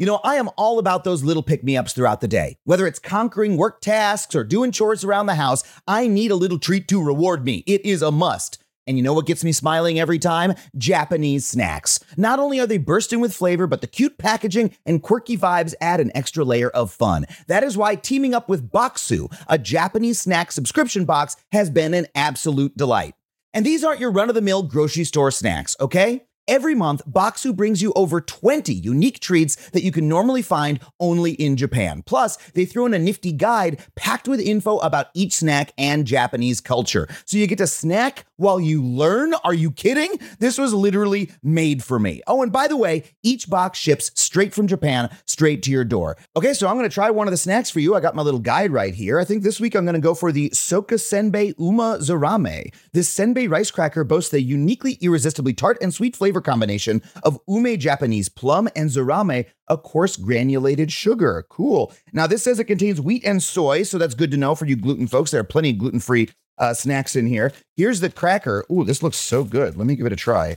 You know, I am all about those little pick-me-ups throughout the day. Whether it's conquering work tasks or doing chores around the house, I need a little treat to reward me. It is a must. And you know what gets me smiling every time? Japanese snacks. Not only are they bursting with flavor, but the cute packaging and quirky vibes add an extra layer of fun. That is why teaming up with Boxu, a Japanese snack subscription box, has been an absolute delight. And these aren't your run-of-the-mill grocery store snacks, okay? Every month, Boxu brings you over 20 unique treats that you can normally find only in Japan. Plus, they throw in a nifty guide packed with info about each snack and Japanese culture. So you get to snack while you learn? Are you kidding? This was literally made for me. Oh, and by the way, each box ships straight from Japan, straight to your door. Okay, so I'm going to try one of the snacks for you. I got my little guide right here. I think this week I'm going to go for the Soka Senbei Uma Zarame. This senbei rice cracker boasts a uniquely irresistibly tart and sweet flavor combination of ume Japanese plum and zarame, a coarse granulated sugar. Cool. Now, this says it contains wheat and soy, so that's good to know for you gluten folks. There are plenty of gluten-free snacks in here. Here's the cracker. Ooh, this looks so good. Let me give it a try.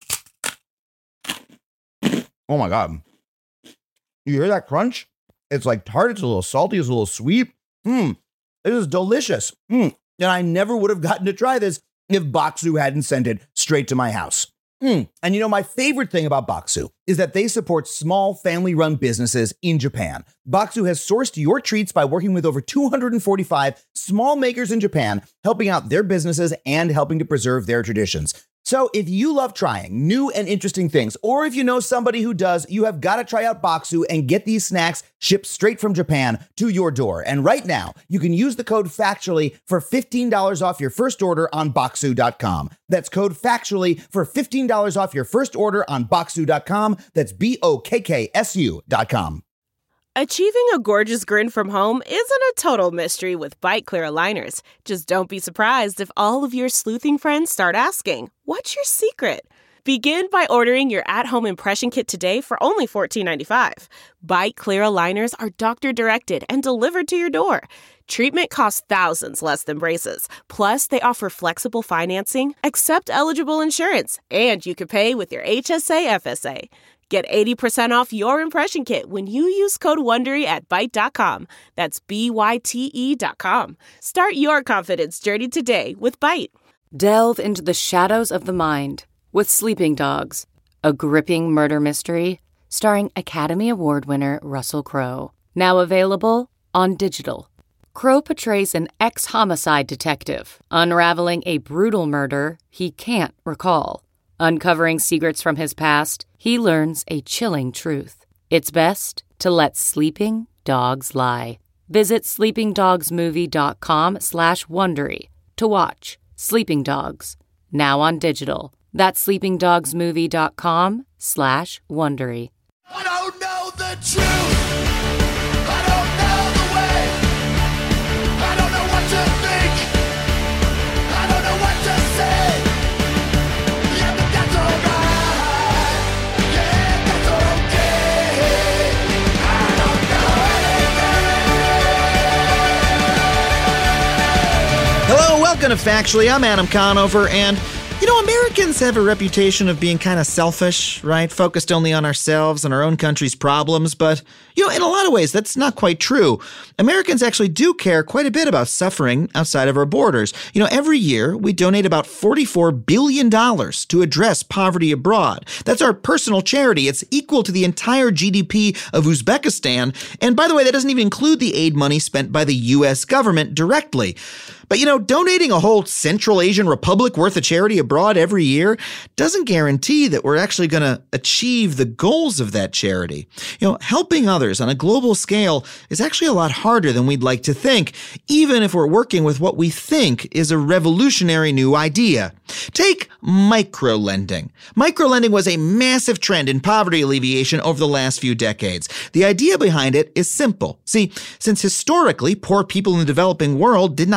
Oh my God. You hear that crunch? It's like tart. It's a little salty. It's a little sweet. This is delicious. And I never would have gotten to try this if Boxu hadn't sent it straight to my house. And you know, my favorite thing about Boxu is that they support small family-run businesses in Japan. Boxu has sourced your treats by working with over 245 small makers in Japan, helping out their businesses and helping to preserve their traditions. So if you love trying new and interesting things, or if you know somebody who does, you have got to try out Boxu and get these snacks shipped straight from Japan to your door. And right now, you can use the code FACTUALLY for $15 off your first order on Boxu.com. That's code FACTUALLY for $15 off your first order on Boxu.com. That's BOKKSU.com. Achieving a gorgeous grin from home isn't a total mystery with Byte Clear aligners. Just don't be surprised if all of your sleuthing friends start asking, "What's your secret?" Begin by ordering your at-home impression kit today for only $14.95. Byte Clear aligners are doctor-directed and delivered to your door. Treatment costs thousands less than braces. Plus, they offer flexible financing, accept eligible insurance, and you can pay with your HSA FSA. Get 80% off your impression kit when you use code WONDERY at Byte.com. That's BYTE.com. Start your confidence journey today with Byte. Delve into the shadows of the mind with Sleeping Dogs, a gripping murder mystery starring Academy Award winner Russell Crowe. Now available on digital. Crowe portrays an ex-homicide detective unraveling a brutal murder he can't recall. Uncovering secrets from his past, he learns a chilling truth. It's best to let sleeping dogs lie. Visit sleepingdogsmovie.com/Wondery to watch Sleeping Dogs, now on digital. That's sleepingdogsmovie.com/Wondery. I don't know the truth. I don't know the way. I don't know what to think. I don't know what to say. Yeah, but that's alright. Yeah, that's okay. I don't know anything. Hello, welcome to Factually. I'm Adam Conover, and you know, Americans have a reputation of being kind of selfish, right? Focused only on ourselves and our own country's problems. But, you know, in a lot of ways, that's not quite true. Americans actually do care quite a bit about suffering outside of our borders. You know, every year we donate about $44 billion to address poverty abroad. That's our personal charity. It's equal to the entire GDP of Uzbekistan. And by the way, that doesn't even include the aid money spent by the U.S. government directly. But, you know, donating a whole Central Asian republic worth of charity abroad every year doesn't guarantee that we're actually going to achieve the goals of that charity. You know, helping others on a global scale is actually a lot harder than we'd like to think, even if we're working with what we think is a revolutionary new idea. Take microlending. Microlending was a massive trend in poverty alleviation over the last few decades. The idea behind it is simple. See, since historically poor people in the developing world did not have access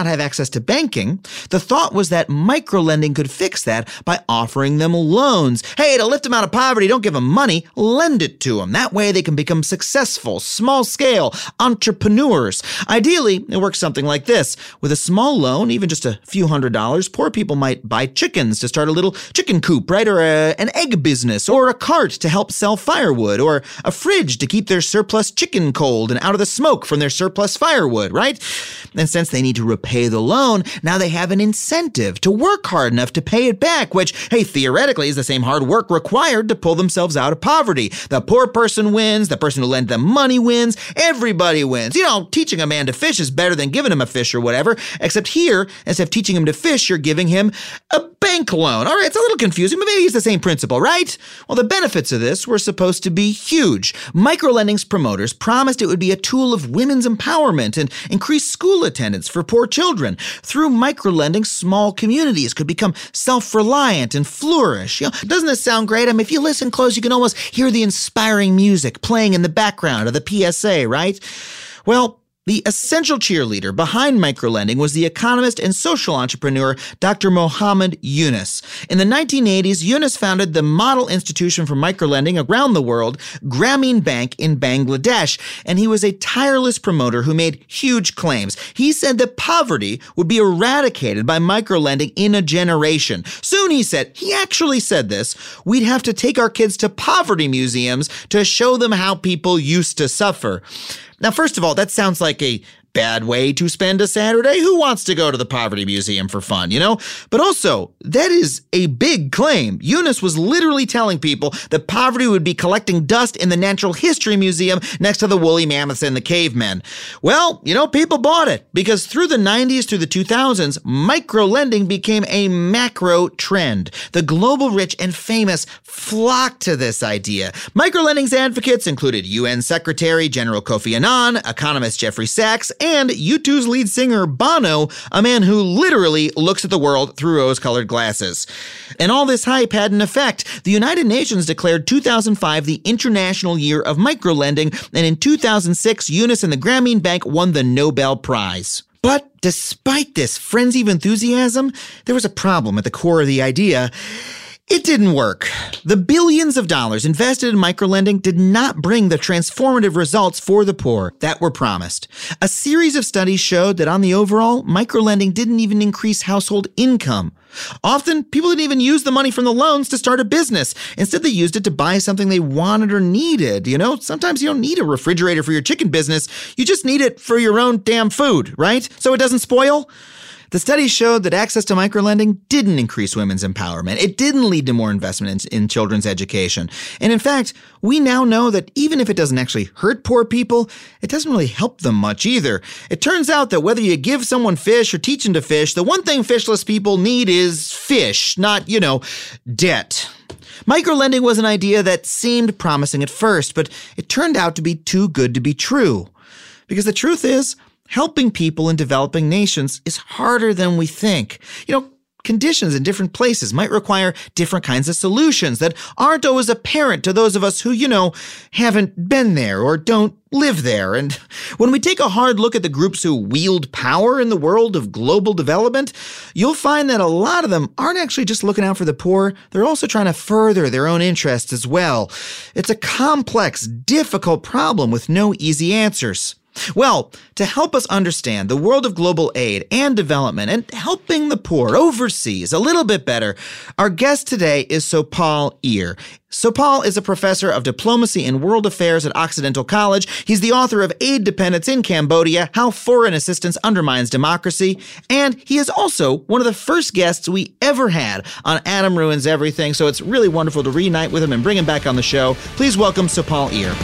access to banking, the thought was that microlending could fix that by offering them loans. Hey, to lift them out of poverty, don't give them money, lend it to them. That way they can become successful, small-scale entrepreneurs. Ideally, it works something like this. With a small loan, even just a few $100s, poor people might buy chickens to start a little chicken coop, right? Or an egg business, or a cart to help sell firewood, or a fridge to keep their surplus chicken cold and out of the smoke from their surplus firewood, right? And since they need to repay the loan, now they have an incentive to work hard enough to pay it back, which, hey, theoretically is the same hard work required to pull themselves out of poverty. The poor person wins, the person who lent them money wins, everybody wins. You know, teaching a man to fish is better than giving him a fish or whatever, except here, instead of teaching him to fish, you're giving him a bank loan. All right, it's a little confusing, but maybe it's the same principle, right? Well, the benefits of this were supposed to be huge. Microlending's promoters promised it would be a tool of women's empowerment and increase school attendance for poor children. Through microlending, small communities could become self-reliant and flourish. You know, doesn't this sound great? I mean, if you listen close, you can almost hear the inspiring music playing in the background of the PSA, right? Well, the essential cheerleader behind microlending was the economist and social entrepreneur Dr. Muhammad Yunus. In the 1980s, Yunus founded the model institution for microlending around the world, Grameen Bank in Bangladesh, and he was a tireless promoter who made huge claims. He said that poverty would be eradicated by microlending in a generation. Soon, he said, he actually said this, we'd have to take our kids to poverty museums to show them how people used to suffer. Now, first of all, that sounds like a bad way to spend a Saturday. Who wants to go to the Poverty Museum for fun, you know? But also, that is a big claim. Yunus was literally telling people that poverty would be collecting dust in the Natural History Museum next to the woolly mammoths and the cavemen. Well, you know, people bought it because through the 90s through the 2000s, microlending became a macro trend. The global rich and famous flocked to this idea. Microlending's advocates included UN Secretary General Kofi Annan, economist Jeffrey Sachs, and U2's lead singer Bono, a man who literally looks at the world through rose-colored glasses. And all this hype had an effect. The United Nations declared 2005 the International Year of Microlending, and in 2006, Yunus and the Grameen Bank won the Nobel Prize. But despite this frenzy of enthusiasm, there was a problem at the core of the idea. It didn't work. The billions of dollars invested in microlending did not bring the transformative results for the poor that were promised. A series of studies showed that on the overall, microlending didn't even increase household income. Often, people didn't even use the money from the loans to start a business. Instead, they used it to buy something they wanted or needed. You know, sometimes you don't need a refrigerator for your chicken business. You just need it for your own damn food, right? So it doesn't spoil. The study showed that access to microlending didn't increase women's empowerment. It didn't lead to more investment in children's education. And in fact, we now know that even if it doesn't actually hurt poor people, it doesn't really help them much either. It turns out that whether you give someone fish or teach them to fish, the one thing fishless people need is fish, not, you know, debt. Microlending was an idea that seemed promising at first, but it turned out to be too good to be true. Because the truth is, helping people in developing nations is harder than we think. You know, conditions in different places might require different kinds of solutions that aren't always apparent to those of us who, you know, haven't been there or don't live there. And when we take a hard look at the groups who wield power in the world of global development, you'll find that a lot of them aren't actually just looking out for the poor. They're also trying to further their own interests as well. It's a complex, difficult problem with no easy answers. Well, to help us understand the world of global aid and development and helping the poor overseas a little bit better, our guest today is Sopal Ear. Sopal is a professor of diplomacy and world affairs at Occidental College. He's the author of Aid Dependence in Cambodia, How Foreign Assistance Undermines Democracy, and he is also one of the first guests we ever had on Adam Ruins Everything, so it's really wonderful to reunite with him and bring him back on the show. Please welcome Sopal Ear.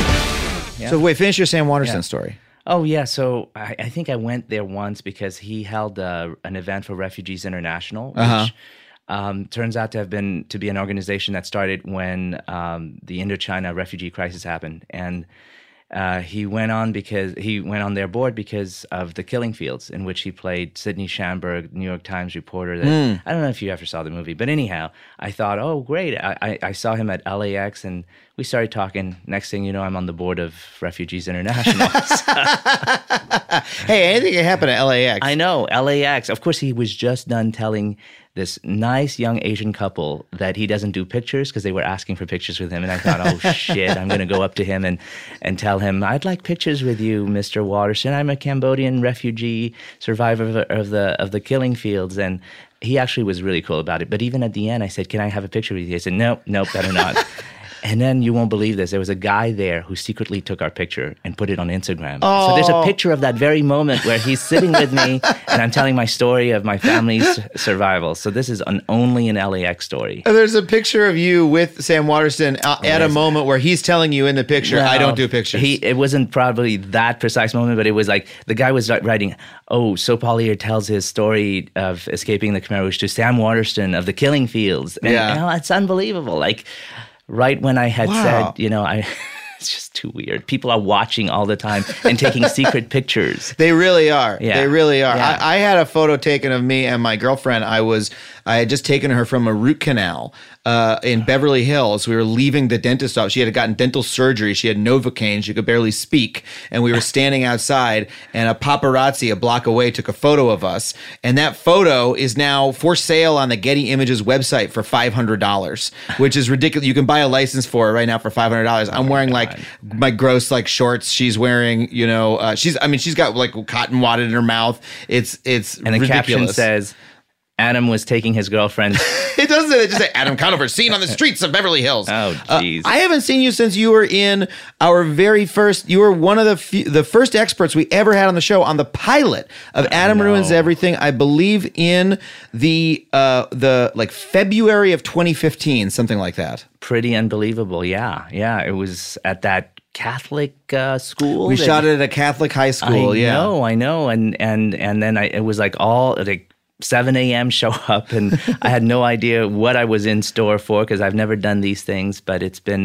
Yeah. So wait, finish your Sam Waterston story. Oh, yeah. So I think I went there once because he held an event for Refugees International, which turns out to be an organization that started when the Indochina refugee crisis happened. And he went on their board because of The Killing Fields, in which he played Sidney Schamberg, New York Times reporter. I don't know if you ever saw the movie, but anyhow, I thought, oh, great. I saw him at LAX, and we started talking. Next thing you know, I'm on the board of Refugees International. Hey, anything can happen at LAX. I know, LAX. Of course, he was just done telling this nice young Asian couple that he doesn't do pictures because they were asking for pictures with him. And I thought, oh, shit, I'm going to go up to him and tell him, I'd like pictures with you, Mr. Waterston. I'm a Cambodian refugee survivor of the Killing Fields. And he actually was really cool about it. But even at the end, I said, can I have a picture with you? He said, nope, better not. And then you won't believe this. There was a guy there who secretly took our picture and put it on Instagram. Oh. So there's a picture of that very moment where he's sitting with me and I'm telling my story of my family's survival. So this is an only an LAX story. There's a picture of you with Sam Waterston at a moment where he's telling you in the picture, I don't do pictures. It wasn't probably that precise moment, but it was like the guy was writing, oh, So Paulier tells his story of escaping the Khmer Rouge to Sam Waterston of the Killing Fields. And, it's unbelievable. Like, right when I had said, it's just too weird. People are watching all the time and taking secret pictures. They really are. Yeah. They really are. Yeah. I had a photo taken of me and my girlfriend. I had just taken her from a root canal in Beverly Hills. We were leaving the dentist office. She had gotten dental surgery. She had Novocaine. She could barely speak. And we were standing outside, and a paparazzi a block away took a photo of us. And that photo is now for sale on the Getty Images website for $500, which is ridiculous. You can buy a license for it right now for $500. I'm wearing like my gross like shorts. She's wearing, she's got like cotton wadded in her mouth. It's and the ridiculous. caption says, Adam was taking his girlfriend. It doesn't say that. It just say Adam Conover seen on the streets of Beverly Hills. Oh, jeez. I haven't seen you since you were in our very first. You were one of the first experts we ever had on the show on the pilot of Adam Ruins Everything. I believe in the February of 2015, something like that. Pretty unbelievable. Yeah. It was at that Catholic school. We shot it at a Catholic high school. I know. And then it was like all like 7 a.m. show up, and I had no idea what I was in store for because I've never done these things. But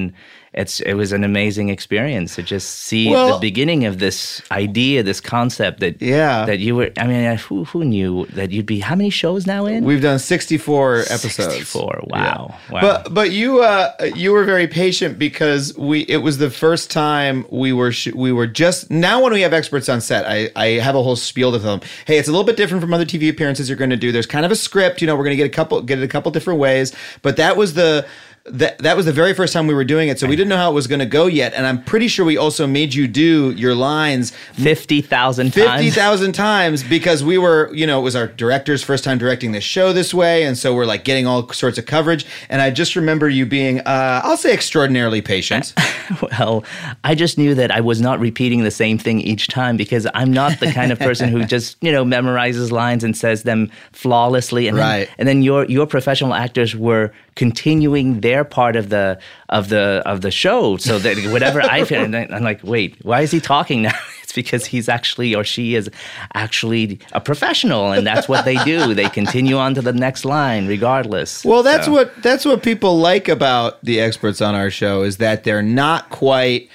it was an amazing experience to just see the beginning of this idea, this concept that you were. I mean, who knew that you'd be? How many shows now in? We've done 64 episodes. 64. Wow. Yeah. Wow. But you were very patient because it was the first time we were just now when we have experts on set. I have a whole spiel to tell them. Hey, it's a little bit different from other TV appearances you're going to do. There's kind of a script. We're going to get it a couple different ways. But that was the very first time we were doing it, so we didn't know how it was going to go yet. And I'm pretty sure we also made you do your lines 50,000 times. 50,000 times because we were, it was our director's first time directing this show this way, and so we're like getting all sorts of coverage. And I just remember you being, I'll say, extraordinarily patient. Well, I just knew that I was not repeating the same thing each time because I'm not the kind of person who just, memorizes lines and says them flawlessly. And then your professional actors were continuing their part of the show, so that whatever I feel, and I'm like, wait, why is he talking now? It's because he's actually, or she is actually a professional, and that's what they do. They continue on to the next line, regardless. Well, that's what people like about the experts on our show is that they're not quite.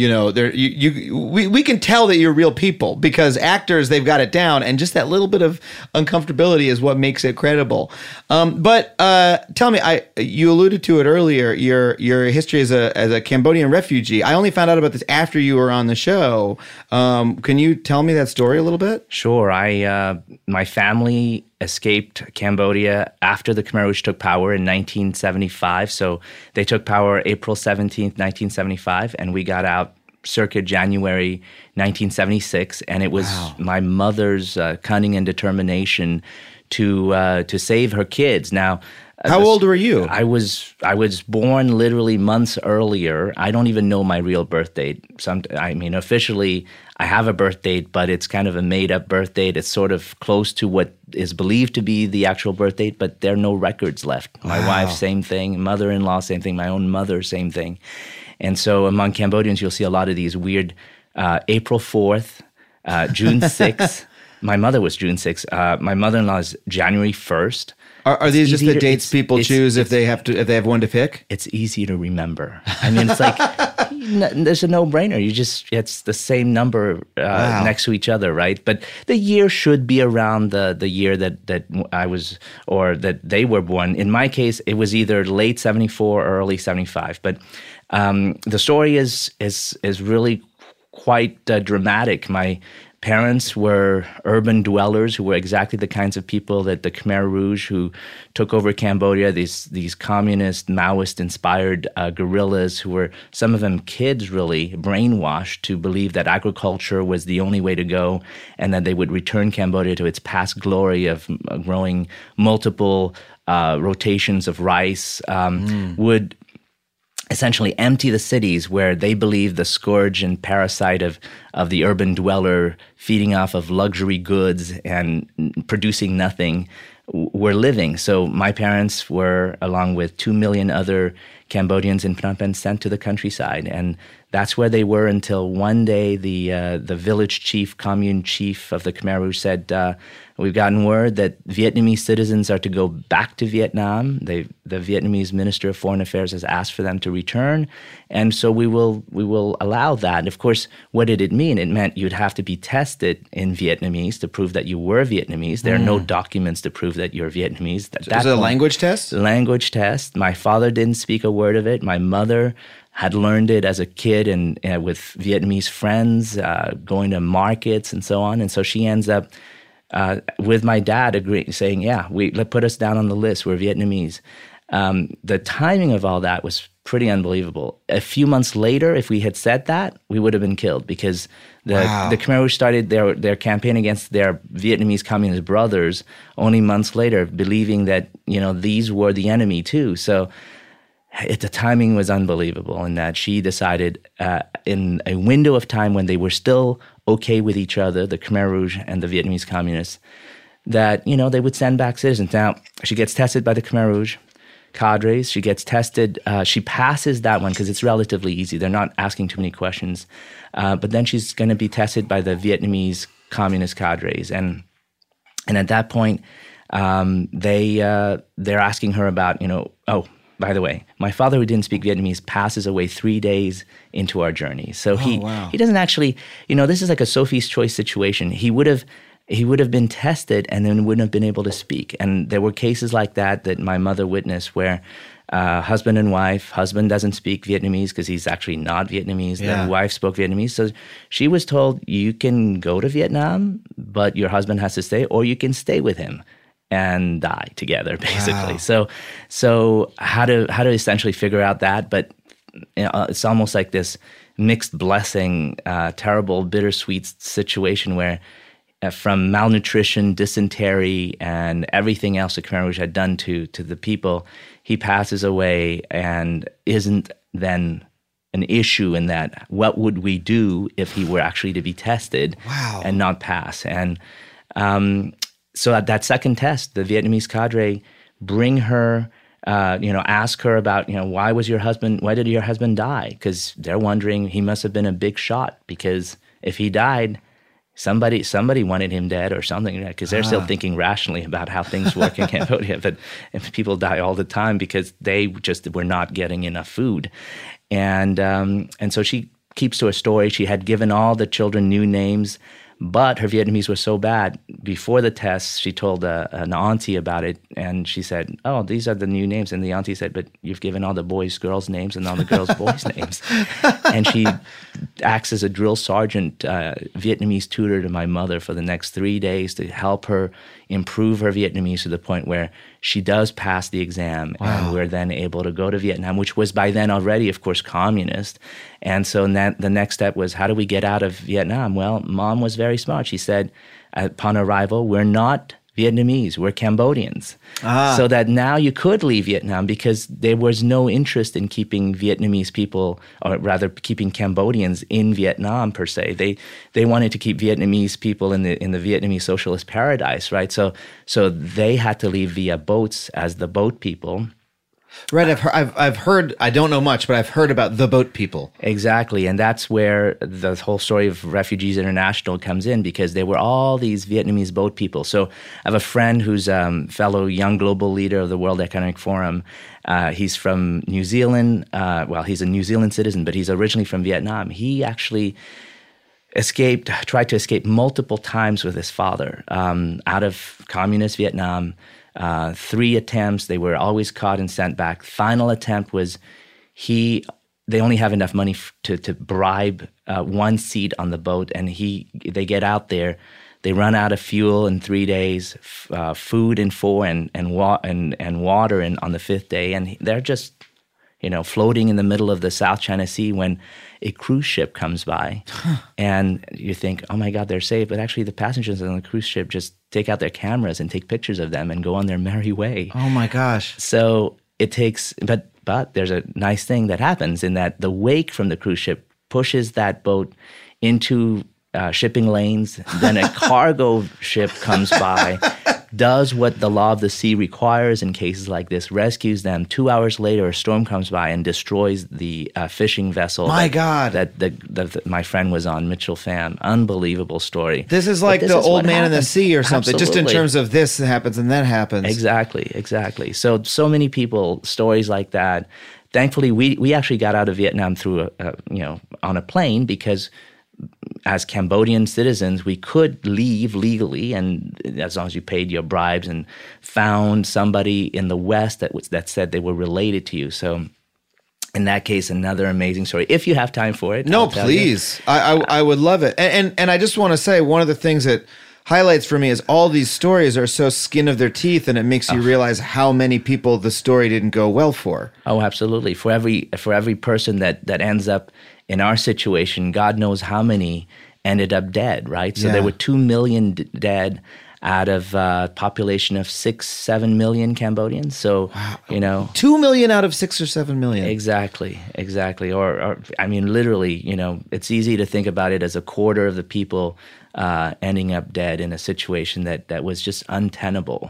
We can tell that you're real people because actors, they've got it down, and just that little bit of uncomfortability is what makes it credible. But tell me, you alluded to it earlier, your history as a Cambodian refugee. I only found out about this after you were on the show. Can you tell me that story a little bit? Sure. My family escaped Cambodia after the Khmer Rouge took power in 1975. So they took power April 17th, 1975, and we got out circa January 1976. And it was my mother's cunning and determination to save her kids. Now, how old were you? I was born literally months earlier. I don't even know my real birth date. Officially, I have a birth date, but it's kind of a made-up birth date. It's sort of close to what is believed to be the actual birth date, but there are no records left. My wife, same thing. Mother-in-law, same thing. My own mother, same thing. And so among Cambodians, you'll see a lot of these weird April 4th, June 6th. My mother was June 6th. My mother-in-law is January 1st. Are these just the dates people choose if they have one to pick? It's easy to remember. I mean, it's like There's a no-brainer. It's the same number next to each other, right? But the year should be around the year that I was, or that they were born. In my case, it was either late 74 or early 75. But the story is really quite dramatic. My parents were urban dwellers who were exactly the kinds of people that the Khmer Rouge, who took over Cambodia, these communist, Maoist-inspired guerrillas who were, some of them kids really, brainwashed to believe that agriculture was the only way to go and that they would return Cambodia to its past glory of growing multiple rotations of rice, would essentially empty the cities where they believed the scourge and parasite of the urban dweller feeding off of luxury goods and producing nothing were living. So my parents were, along with 2 million other Cambodians in Phnom Penh, sent to the countryside. And that's where they were until one day the village chief, commune chief of the Khmer Rouge said, we've gotten word that Vietnamese citizens are to go back to Vietnam. The Vietnamese Minister of Foreign Affairs has asked for them to return. And so we will allow that. And of course, what did it mean? It meant you'd have to be tested in Vietnamese to prove that you were Vietnamese. There are no documents to prove that you're Vietnamese. Is it a language test? Language test. My father didn't speak a word of it. My mother had learned it as a kid and with Vietnamese friends, going to markets and so on. And so she ends up with my dad saying, yeah, put us down on the list. We're Vietnamese. The timing of all that was pretty unbelievable. A few months later, if we had said that, we would have been killed because the Khmer Rouge started their campaign against their Vietnamese communist brothers only months later, believing that, these were the enemy too. So the timing was unbelievable in that she decided in a window of time when they were still okay with each other, the Khmer Rouge and the Vietnamese communists, that, they would send back citizens. Now, she gets tested by the Khmer Rouge cadres. She gets tested. She passes that one because it's relatively easy. They're not asking too many questions. But then she's going to be tested by the Vietnamese communist cadres. And at that point, they're asking her about, by the way, my father, who didn't speak Vietnamese, passes away 3 days into our journey. So he doesn't actually, this is like a Sophie's Choice situation. He would have been tested and then wouldn't have been able to speak. And there were cases like that my mother witnessed where husband and wife, husband doesn't speak Vietnamese because he's actually not Vietnamese. The wife spoke Vietnamese. So she was told, you can go to Vietnam, but your husband has to stay, or you can stay with him and die together, basically. Wow. So how to essentially figure out that? But it's almost like this mixed blessing, terrible, bittersweet situation where from malnutrition, dysentery, and everything else the Khmer Rouge had done to the people, he passes away and isn't then an issue in that what would we do if he were actually to be tested and not pass? And so at that second test, the Vietnamese cadre bring her, ask her about, why did your husband die? Because they're wondering, he must have been a big shot because if he died, somebody wanted him dead or something, because they're still thinking rationally about how things work in Cambodia. But if people die all the time because they just were not getting enough food. And so she keeps to her story. She had given all the children new names, but her Vietnamese was so bad. Before the test, she told an auntie about it, and she said, oh, these are the new names. And the auntie said, but you've given all the boys girls' names and all the girls' boys' names. And she acts as a drill sergeant, Vietnamese tutor to my mother for the next 3 days to help her improve her Vietnamese to the point where she does pass the exam. And we're then able to go to Vietnam, which was by then already, of course, communist. And so the next step was, how do we get out of Vietnam? Well, Mom was very smart. She said, upon arrival, we're not Vietnamese, we're Cambodians. So that now you could leave Vietnam because there was no interest in keeping Vietnamese people, or rather keeping Cambodians in Vietnam per se. They wanted to keep Vietnamese people in the Vietnamese socialist paradise, right? So they had to leave via boats as the boat people. Right, I've heard. I don't know much, but I've heard about the boat people. Exactly, and that's where the whole story of Refugees International comes in, because there were all these Vietnamese boat people. So I have a friend who's a fellow young global leader of the World Economic Forum. He's from New Zealand. He's a New Zealand citizen, but he's originally from Vietnam. He actually tried to escape multiple times with his father out of communist Vietnam. 3 attempts, they were always caught and sent back. Final attempt was they only have enough money to bribe one seat on the boat, and they get out there, they run out of fuel in 3 days, food in 4, and water on the 5th day, and they're just floating in the middle of the South China Sea when a cruise ship comes by. And you think, oh my God, they're safe. But actually the passengers on the cruise ship just take out their cameras and take pictures of them and go on their merry way. Oh my gosh. So it takes, but there's a nice thing that happens in that the wake from the cruise ship pushes that boat into shipping lanes. Then a cargo ship comes by, does what the law of the sea requires in cases like this, rescues them. 2 hours later, a storm comes by and destroys the fishing vessel. My God. That my friend was on, Mitchell Pham. Unbelievable story. This is like the old man in the sea or something, Absolutely. just in terms of this happens and that happens. Exactly. So many people, stories like that. Thankfully, we actually got out of Vietnam through on a plane, because as Cambodian citizens, we could leave legally, and as long as you paid your bribes and found somebody in the West that said they were related to you. So in that case, another amazing story. If you have time for it. No, please. I would love it. And I just want to say, one of the things that highlights for me is all these stories are so skin of their teeth, and it makes you realize how many people the story didn't go well for. Oh, absolutely. For every person that ends up in our situation, God knows how many ended up dead, right? So there were 2 million dead out of a population of 6-7 million Cambodians. So, 2 million out of 6 or 7 million. Exactly. Or I mean, literally, it's easy to think about it as a quarter of the people ending up dead in a situation that was just untenable.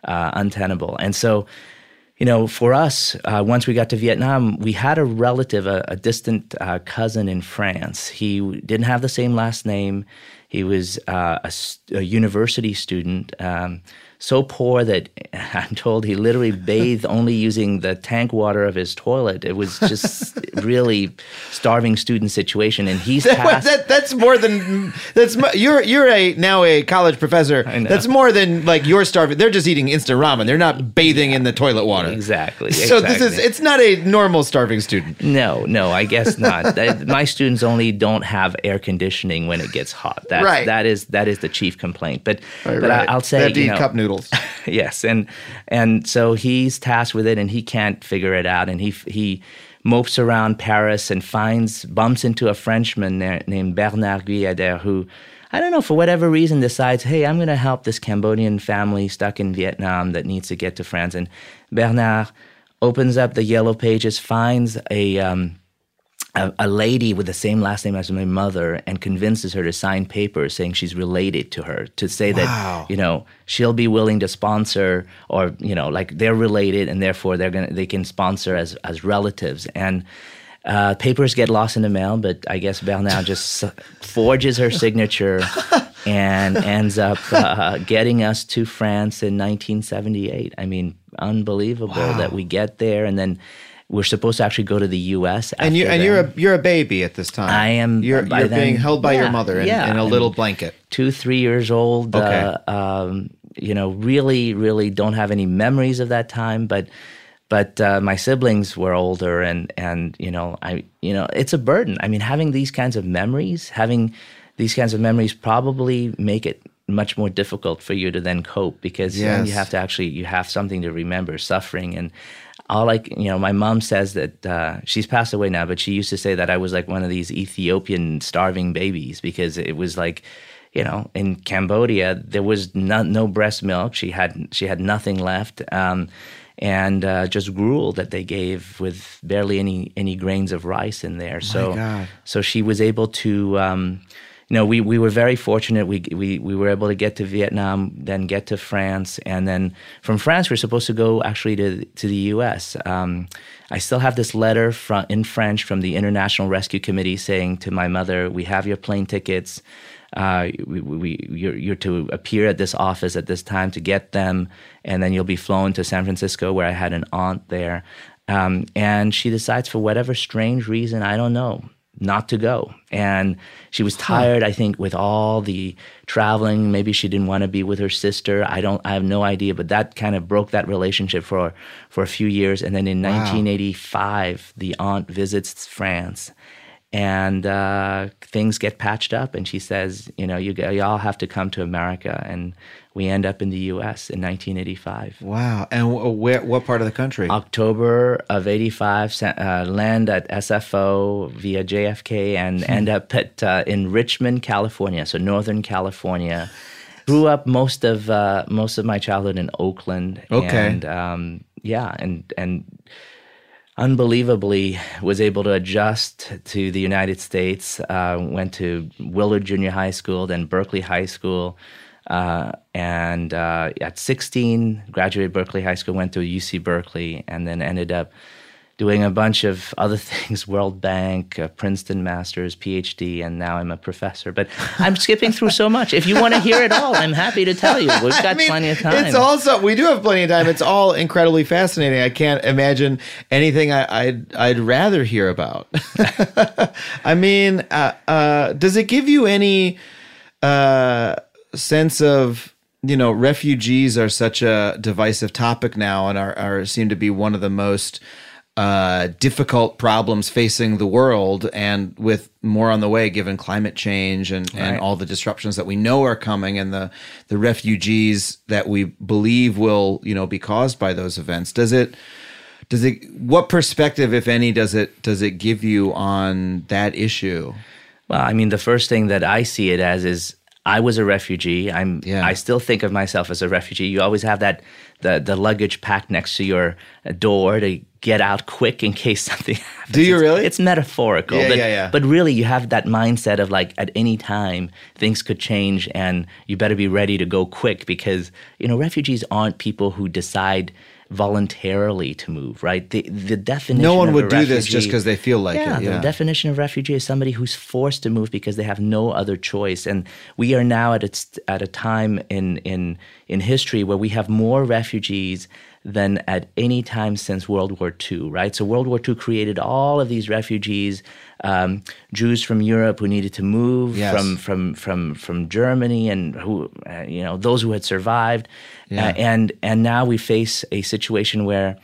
And so, for us, once we got to Vietnam, we had a relative, a distant cousin in France. He didn't have the same last name. He was a university student, so poor that I'm told he literally bathed only using the tank water of his toilet. It was just really starving student situation. And he's tasked. That's more than you're now a college professor. I know. That's more than like you're starving. They're just eating instant ramen. They're not bathing in the toilet water. Exactly. So it's not a normal starving student. No, I guess not. My students only don't have air conditioning when it gets hot. Right. That is the chief complaint. But right. I'll say, they have to eat cup noodles. Yes, and so he's tasked with it, and he can't figure it out, and he mopes around Paris and bumps into a Frenchman named Bernard Guyader, who, I don't know, for whatever reason decides, hey, I'm going to help this Cambodian family stuck in Vietnam that needs to get to France. And Bernard opens up the yellow pages, finds a lady with the same last name as my mother, and convinces her to sign papers saying she's related to her, to say that she'll be willing to sponsor, or like they're related, and therefore they can sponsor as relatives. And papers get lost in the mail, but I guess Bernard just forges her signature and ends up getting us to France in 1978. I mean, unbelievable that we get there, and then we're supposed to actually go to the U.S. And you're a baby at this time. I am. You're being held by your mother in a little blanket. 2-3 years old. Okay. Really, really don't have any memories of that time. But my siblings were older, and it's a burden. I mean, having these kinds of memories probably make it much more difficult for you to then cope, because then you have something to remember, suffering. And my mom says that she's passed away now, but she used to say that I was like one of these Ethiopian starving babies, because it was like, in Cambodia there was no breast milk. She had nothing left, and just gruel that they gave with barely any grains of rice in there. So she was able to we were very fortunate. We were able to get to Vietnam, then get to France, and then from France we're supposed to go actually to the U.S. I still have this letter in French from the International Rescue Committee saying to my mother, "We have your plane tickets. You're to appear at this office at this time to get them, and then you'll be flown to San Francisco, where I had an aunt there." And she decides, for whatever strange reason, I don't know, not to go. And she was tired, I think, with all the traveling. Maybe she didn't want to be with her sister. I have no idea, but that kind of broke that relationship for a few years. And then in 1985, the aunt visits France, and things get patched up. And she says, you all have to come to America. And we end up in the U.S. in 1985. Wow. And what part of the country? October of 85, land at SFO via JFK and end up in Richmond, California, so Northern California. Grew up most of my childhood in Oakland. Okay. And unbelievably was able to adjust to the United States. Went to Willard Junior High School, then Berkeley High School. And at 16, graduated Berkeley High School, went to UC Berkeley, and then ended up doing a bunch of other things, World Bank, Princeton Masters, PhD, and now I'm a professor. But I'm skipping through so much. If you want to hear it all, I'm happy to tell you. We've got plenty of time. It's also, we do have plenty of time. It's all incredibly fascinating. I can't imagine anything I'd rather hear about. I mean, does it give you any sense of, refugees are such a divisive topic now and are seem to be one of the most difficult problems facing the world, and with more on the way given climate change and all the disruptions that we know are coming, and the refugees that we believe will be caused by those events. Does it what perspective, if any, does it give you on that issue? Well, I mean, the first thing that I see it as is I was a refugee. I still think of myself as a refugee. You always have that the luggage packed next to your door to get out quick in case something happens. Do you really? It's metaphorical. But really, you have that mindset of like at any time things could change, and you better be ready to go quick, because refugees aren't people who decide voluntarily to move, right? The definition no one of would a do refugee, this just because they feel like it. The definition of refugee is somebody who's forced to move because they have no other choice. And we are now at a time in history where we have more refugees than at any time since World War II, right? So World War II created all of these refugees, Jews from Europe who needed to move from Germany, and who those who had survived, and now we face a situation where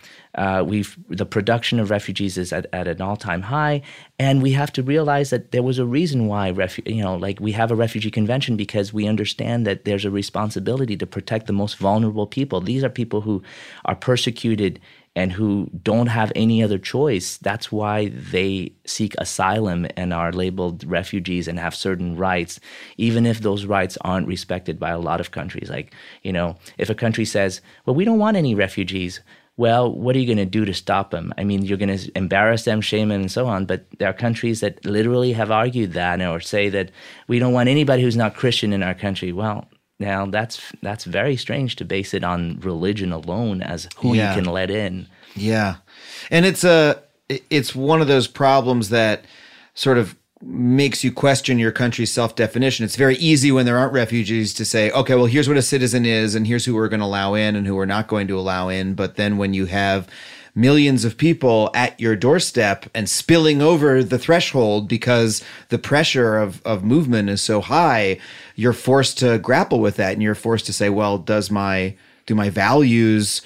the production of refugees is at an all-time high, and we have to realize that there was a reason why we have a refugee convention, because we understand that there's a responsibility to protect the most vulnerable people. These are people who are persecuted and who don't have any other choice. That's why they seek asylum and are labeled refugees and have certain rights, even if those rights aren't respected by a lot of countries. Like, if a country says, well, we don't want any refugees, well, what are you going to do to stop them? I mean, you're going to embarrass them, shame them, and so on. But there are countries that literally have argued that, or say that we don't want anybody who's not Christian in our country. Well, now that's very strange to base it on religion alone as who you can let in. Yeah, and it's one of those problems that sort of makes you question your country's self-definition. It's very easy when there aren't refugees to say, okay, well, here's what a citizen is, and here's who we're going to allow in and who we're not going to allow in. But then when you have millions of people at your doorstep and spilling over the threshold because the pressure of movement is so high, you're forced to grapple with that, and you're forced to say, well, do my values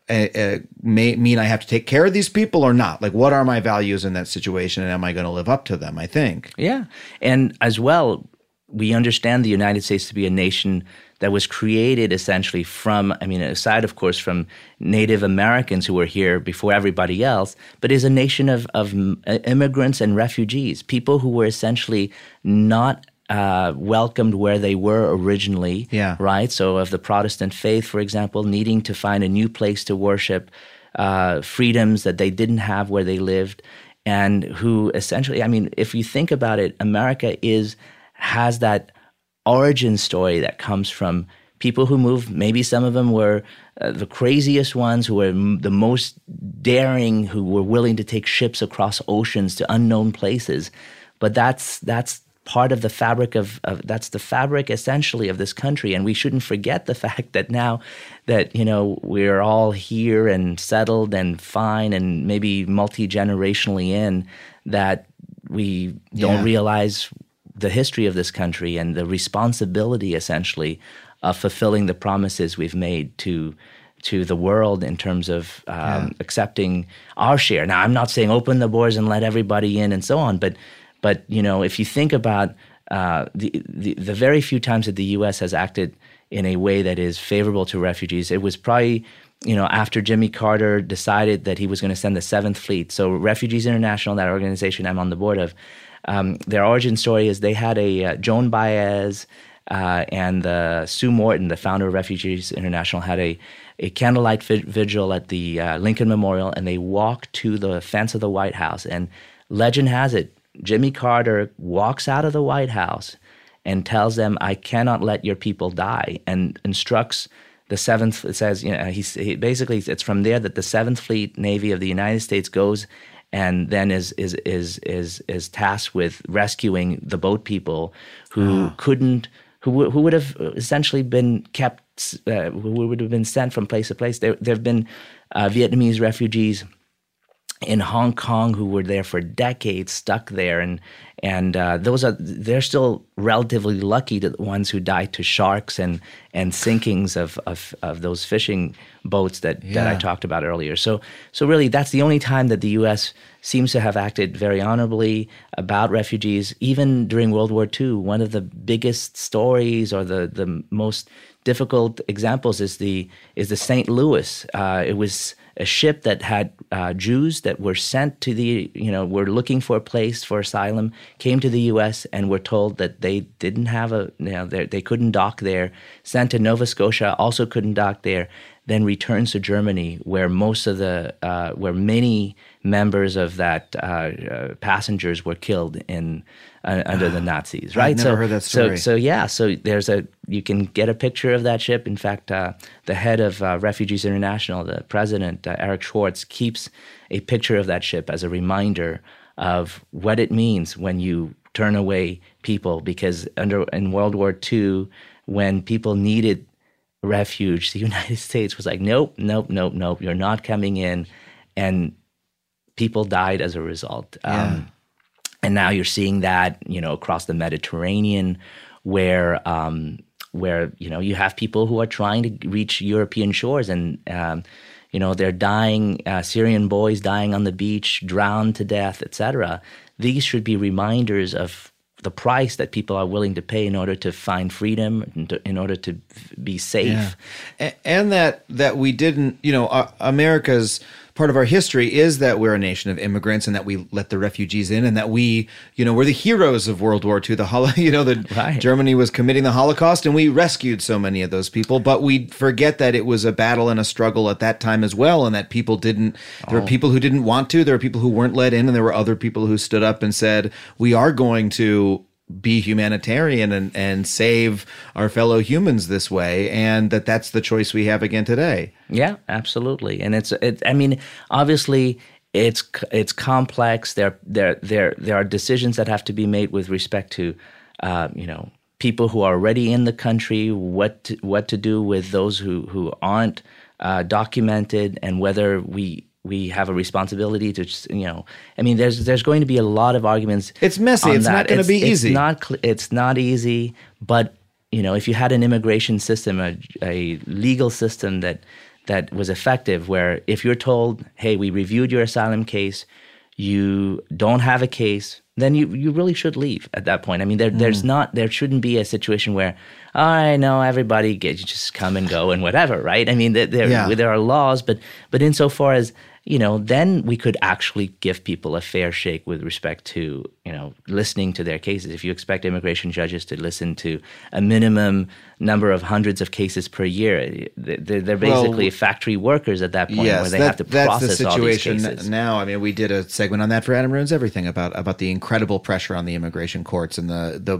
mean I have to take care of these people or not? Like, what are my values in that situation, and am I going to live up to them, I think? Yeah. And as well, we understand the United States to be a nation that was created essentially from, aside, of course, from Native Americans who were here before everybody else, but is a nation of immigrants and refugees, people who were essentially not welcomed where they were originally, right? So of the Protestant faith, for example, needing to find a new place to worship, freedoms that they didn't have where they lived, and who essentially, if you think about it, America has that origin story that comes from people who moved. Maybe some of them were the craziest ones, who were the most daring, who were willing to take ships across oceans to unknown places. But that's part of the fabric of that's the fabric essentially of this country. And we shouldn't forget the fact that now that, you know, we're all here and settled and fine and maybe multi-generationally in, that we don't realize the history of this country and the responsibility essentially of fulfilling the promises we've made to the world in terms of accepting our share. Now, I'm not saying open the borders and let everybody in and so on, but you know, if you think about the very few times that the U.S. has acted in a way that is favorable to refugees, it was probably, you know, after Jimmy Carter decided that he was going to send the 7th Fleet. So Refugees International, that organization I'm on the board of, their origin story is they had a Joan Baez and Sue Morton, the founder of Refugees International, had a candlelight vigil at the Lincoln Memorial, and they walked to the fence of the White House. And legend has it, Jimmy Carter walks out of the White House and tells them, "I cannot let your people die," and instructs the 7th. It says, you know, he basically, it's from there that the 7th Fleet Navy of the United States goes and then is tasked with rescuing the boat people who who would have essentially been kept, who would have been sent from place to place. There have been Vietnamese refugees in Hong Kong who were there for decades, stuck there, and they're still relatively lucky to the ones who died to sharks and sinkings of those fishing boats that I talked about earlier. So really, that's the only time that the U.S. seems to have acted very honorably about refugees. Even during World War II, one of the biggest stories or the most difficult examples is the St. Louis. It was a ship that had Jews that were sent to were looking for a place for asylum, came to the U.S. and were told that they didn't have they couldn't dock there, sent to Nova Scotia, also couldn't dock there, then returns to Germany, where where many members of that passengers were killed under the Nazis, right? I've never heard that story. So you can get a picture of that ship. In fact, the head of Refugees International, the president, Eric Schwartz, keeps a picture of that ship as a reminder of what it means when you turn away people, because in World War II, when people needed refuge, the United States was like, nope, you're not coming in, and people died as a result. And now you're seeing that, across the Mediterranean, where you have people who are trying to reach European shores, and they're dying, Syrian boys dying on the beach, drowned to death, etc. These should be reminders of the price that people are willing to pay in order to find freedom, in order to be safe. Yeah. And that we didn't, America's part of our history is that we're a nation of immigrants and that we let the refugees in, and that we, we're the heroes of World War II. Right. Germany was committing the Holocaust, and we rescued so many of those people. But we forget that it was a battle and a struggle at that time as well, and that people didn't. There were people who didn't want to. There were people who weren't let in, and there were other people who stood up and said, "We are going to be humanitarian and save our fellow humans this way," and that's the choice we have again today. Yeah, absolutely. And obviously it's complex. There are decisions that have to be made with respect to people who are already in the country, what to do with those who aren't documented, and whether we have a responsibility to, there's going to be a lot of arguments. It's messy. It's not going to be easy. It's not easy, but if you had an immigration system, a legal system that was effective, where if you're told, "Hey, we reviewed your asylum case, you don't have a case," then you really should leave at that point. There shouldn't be a situation where, "All right, no, everybody just come and go and whatever," right? There are laws, but insofar as, then we could actually give people a fair shake with respect to listening to their cases. If you expect immigration judges to listen to a minimum number of hundreds of cases per year, they're basically factory workers at that point, where they have to process all these cases. That's the situation now. I mean, we did a segment on that for Adam Ruins Everything about the incredible pressure on the immigration courts and the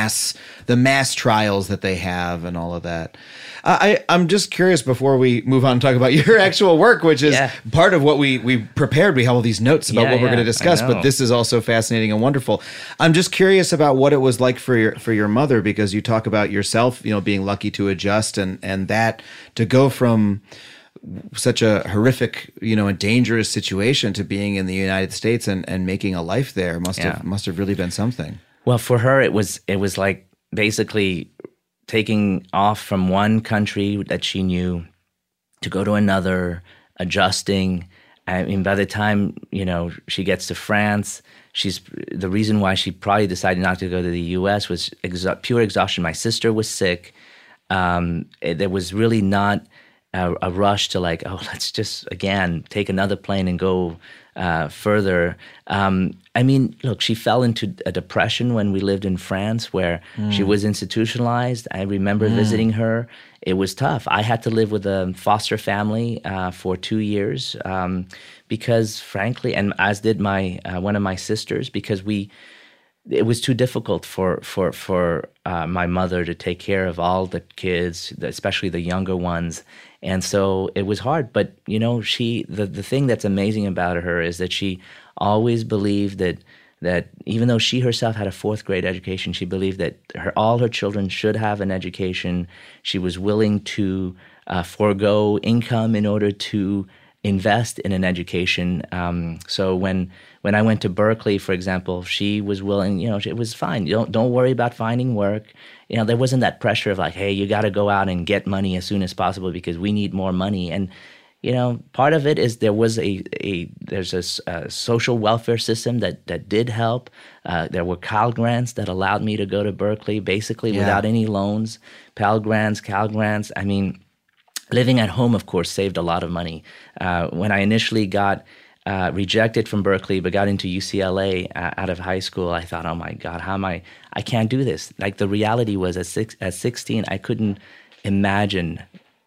mass trials that they have and all of that. I'm just curious before we move on and talk about your actual work, which is part of what we prepared. We have all these notes about what we're going to discuss, but this is also fascinating and wonderful. I'm just curious about what it was like for your mother, because you talk about yourself, being lucky to adjust and that to go from such a horrific, and dangerous situation to being in the United States and making a life there must have really been something. Well, for her, it was like basically taking off from one country that she knew to go to another, adjusting. I mean, by the time, she gets to France, the reason why she probably decided not to go to the U.S. was pure exhaustion. My sister was sick. There was really not a rush to let's just, again, take another plane and go further. I mean, look, she fell into a depression when we lived in France where she was institutionalized. I remember visiting her. It was tough. I had to live with a foster family for 2 years because, frankly, and as did one of my sisters, because it was too difficult for my mother to take care of all the kids, especially the younger ones. And so it was hard. But, the thing that's amazing about her is that she always believed that even though she herself had a 4th grade education, she believed that all her children should have an education. She was willing to forego income in order to invest in an education. So when I went to Berkeley, for example, she was willing, it was fine. Don't worry about finding work. There wasn't that pressure of hey, you got to go out and get money as soon as possible because we need more money. And, part of it is there's a social welfare system that did help. There were Cal grants that allowed me to go to Berkeley basically without any loans. Pell grants, Cal grants. I mean, living at home, of course, saved a lot of money. When I initially got rejected from Berkeley but got into UCLA out of high school, I thought, oh my God, I can't do this. The reality was at 16, I couldn't imagine.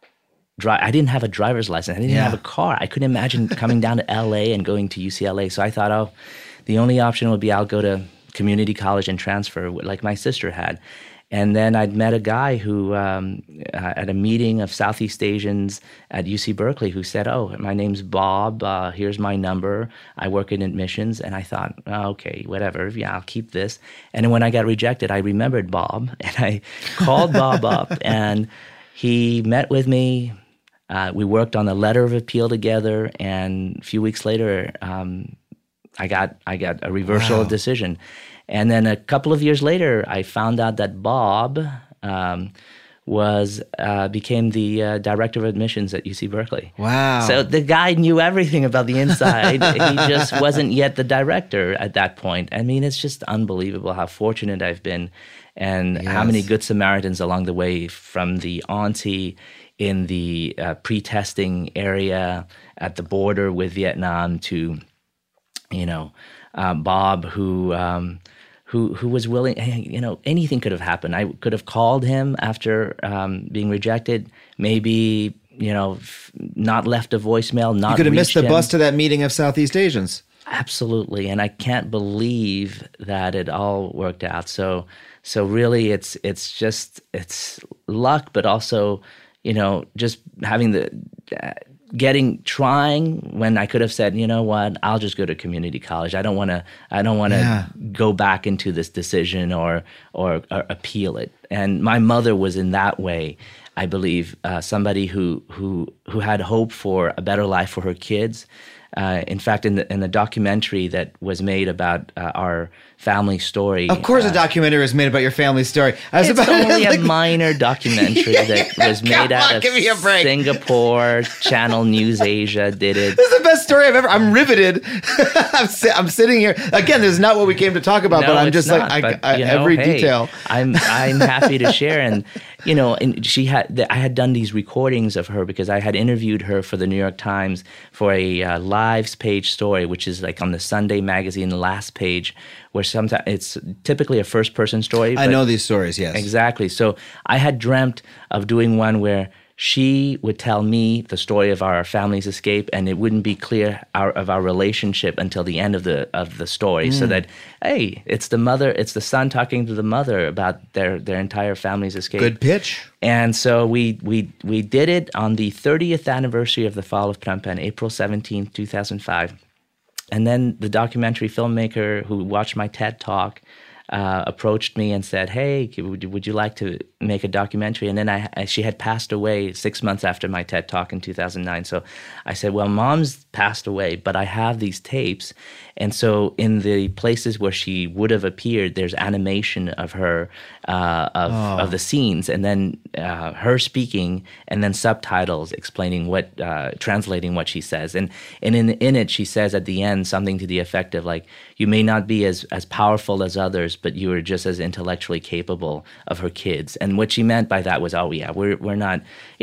I didn't have a driver's license. I didn't have a car. I couldn't imagine coming down to LA and going to UCLA. So I thought, the only option would be I'll go to community college and transfer like my sister had. And then I'd met a guy who, at a meeting of Southeast Asians at UC Berkeley, who said, oh, my name's Bob. Here's my number. I work in admissions. And I thought, okay, whatever. Yeah, I'll keep this. And then when I got rejected, I remembered Bob. And I called Bob up, and he met with me. We worked on a letter of appeal together. And a few weeks later, I got a reversal of decision. And then a couple of years later, I found out that Bob became the director of admissions at UC Berkeley. Wow! So the guy knew everything about the inside. He just wasn't yet the director at that point. I mean, it's just unbelievable how fortunate I've been, and how many good Samaritans along the way, from the auntie in the pre-testing area at the border with Vietnam to, Bob who was willing, anything could have happened. I could have called him after being rejected, maybe, not left a voicemail, not. You could have missed the him. bus to that meeting of Southeast Asians. Absolutely. And I can't believe that it all worked out. So really it's luck, but also, just having trying when I could have said, you know what, I'll just go to community college. I don't want to go back into this decision or appeal it. And my mother was in that way, I believe, somebody who had hope for a better life for her kids. In fact, in the documentary that was made about our family story. Of course, a documentary was made about your family story. It's only a minor documentary that was made out of Singapore. Channel News Asia did it. This is the best story I've ever. I'm riveted. I'm sitting here again. This is not what we came to talk about, but I'm just every detail. I'm happy to share. And and I had done these recordings of her because I had interviewed her for the New York Times for a Lives page story, which is like on the Sunday magazine, the last page, where sometimes it's typically a first-person story. I know these stories, yes. Exactly. So I had dreamt of doing one where she would tell me the story of our family's escape, and it wouldn't be clear of our relationship until the end of the story. So that, hey, it's the son talking to the mother about their entire family's escape. Good pitch. And so we did it on the 30th anniversary of the fall of Phnom Penh, April 17, 2005. And then the documentary filmmaker who watched my TED Talk approached me and said, hey, would you like to make a documentary? And then she had passed away 6 months after my TED Talk in 2009. So I said, well, Mom's passed away, but I have these tapes. And so in the places where she would have appeared, there's animation of her, of the scenes, and then her speaking, and then subtitles explaining translating what she says. And in it, she says at the end something to the effect of like, you may not be as powerful as others, but you are just as intellectually capable of her kids. And what she meant by that was, oh yeah, we're not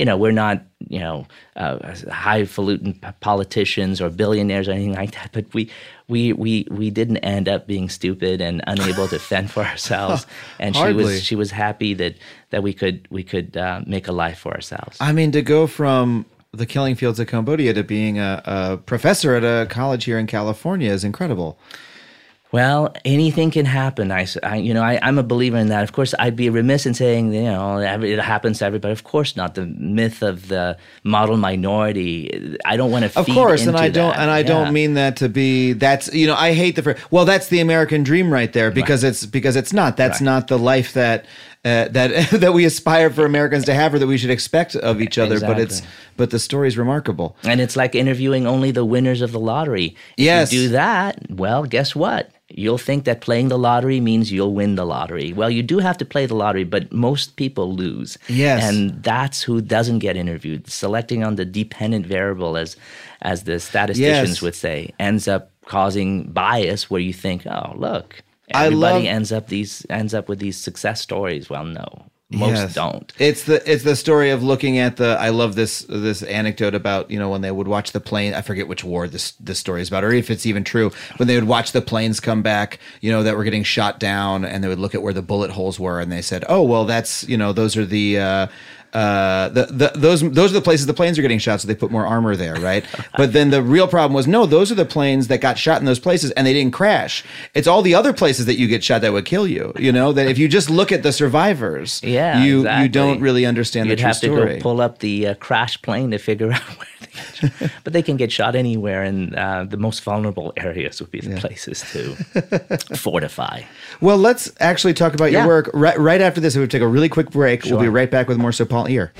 highfalutin politicians or billionaires or anything like that, but we didn't end up being stupid and unable to fend for ourselves. And she was happy that we could make a life for ourselves. I mean, to go from the killing fields of Cambodia to being a professor at a college here in California is incredible. Well, anything can happen. I'm a believer in that. Of course, I'd be remiss in saying, it happens to everybody. Of course not. The myth of the model minority. I don't want to feed into that. Of course, I don't mean that to be. That's I hate the phrase. Well, that's the American dream right there because it's not. That's not the life that we aspire for Americans to have or that we should expect of each other. Exactly. But the story's remarkable. And it's like interviewing only the winners of the lottery. Yes. If you do that, well, guess what? You'll think that playing the lottery means you'll win the lottery. Well, you do have to play the lottery, but most people lose. Yes. And that's who doesn't get interviewed. Selecting on the dependent variable, as the statisticians would say, ends up causing bias where you think, oh, look, everybody ends up with these success stories. Well, no. Most don't. It's the story of looking at I love this anecdote about, when they would watch the plane, I forget which war this story is about, or if it's even true, when they would watch the planes come back, that were getting shot down, and they would look at where the bullet holes were, and they said, oh, well, that's, those are those are the places the planes are getting shot, so they put more armor there, right? But then the real problem was, no, those are the planes that got shot in those places and they didn't crash. It's all the other places that you get shot that would kill you, that if you just look at the survivors, you don't really understand the true story. You'd have to go pull up the crashed plane to figure out where they get shot. But they can get shot anywhere, and the most vulnerable areas would be the places to fortify. Well, let's actually talk about your work right after this. We'll take a really quick break. Sure. We'll be right back with more So Paul Ear.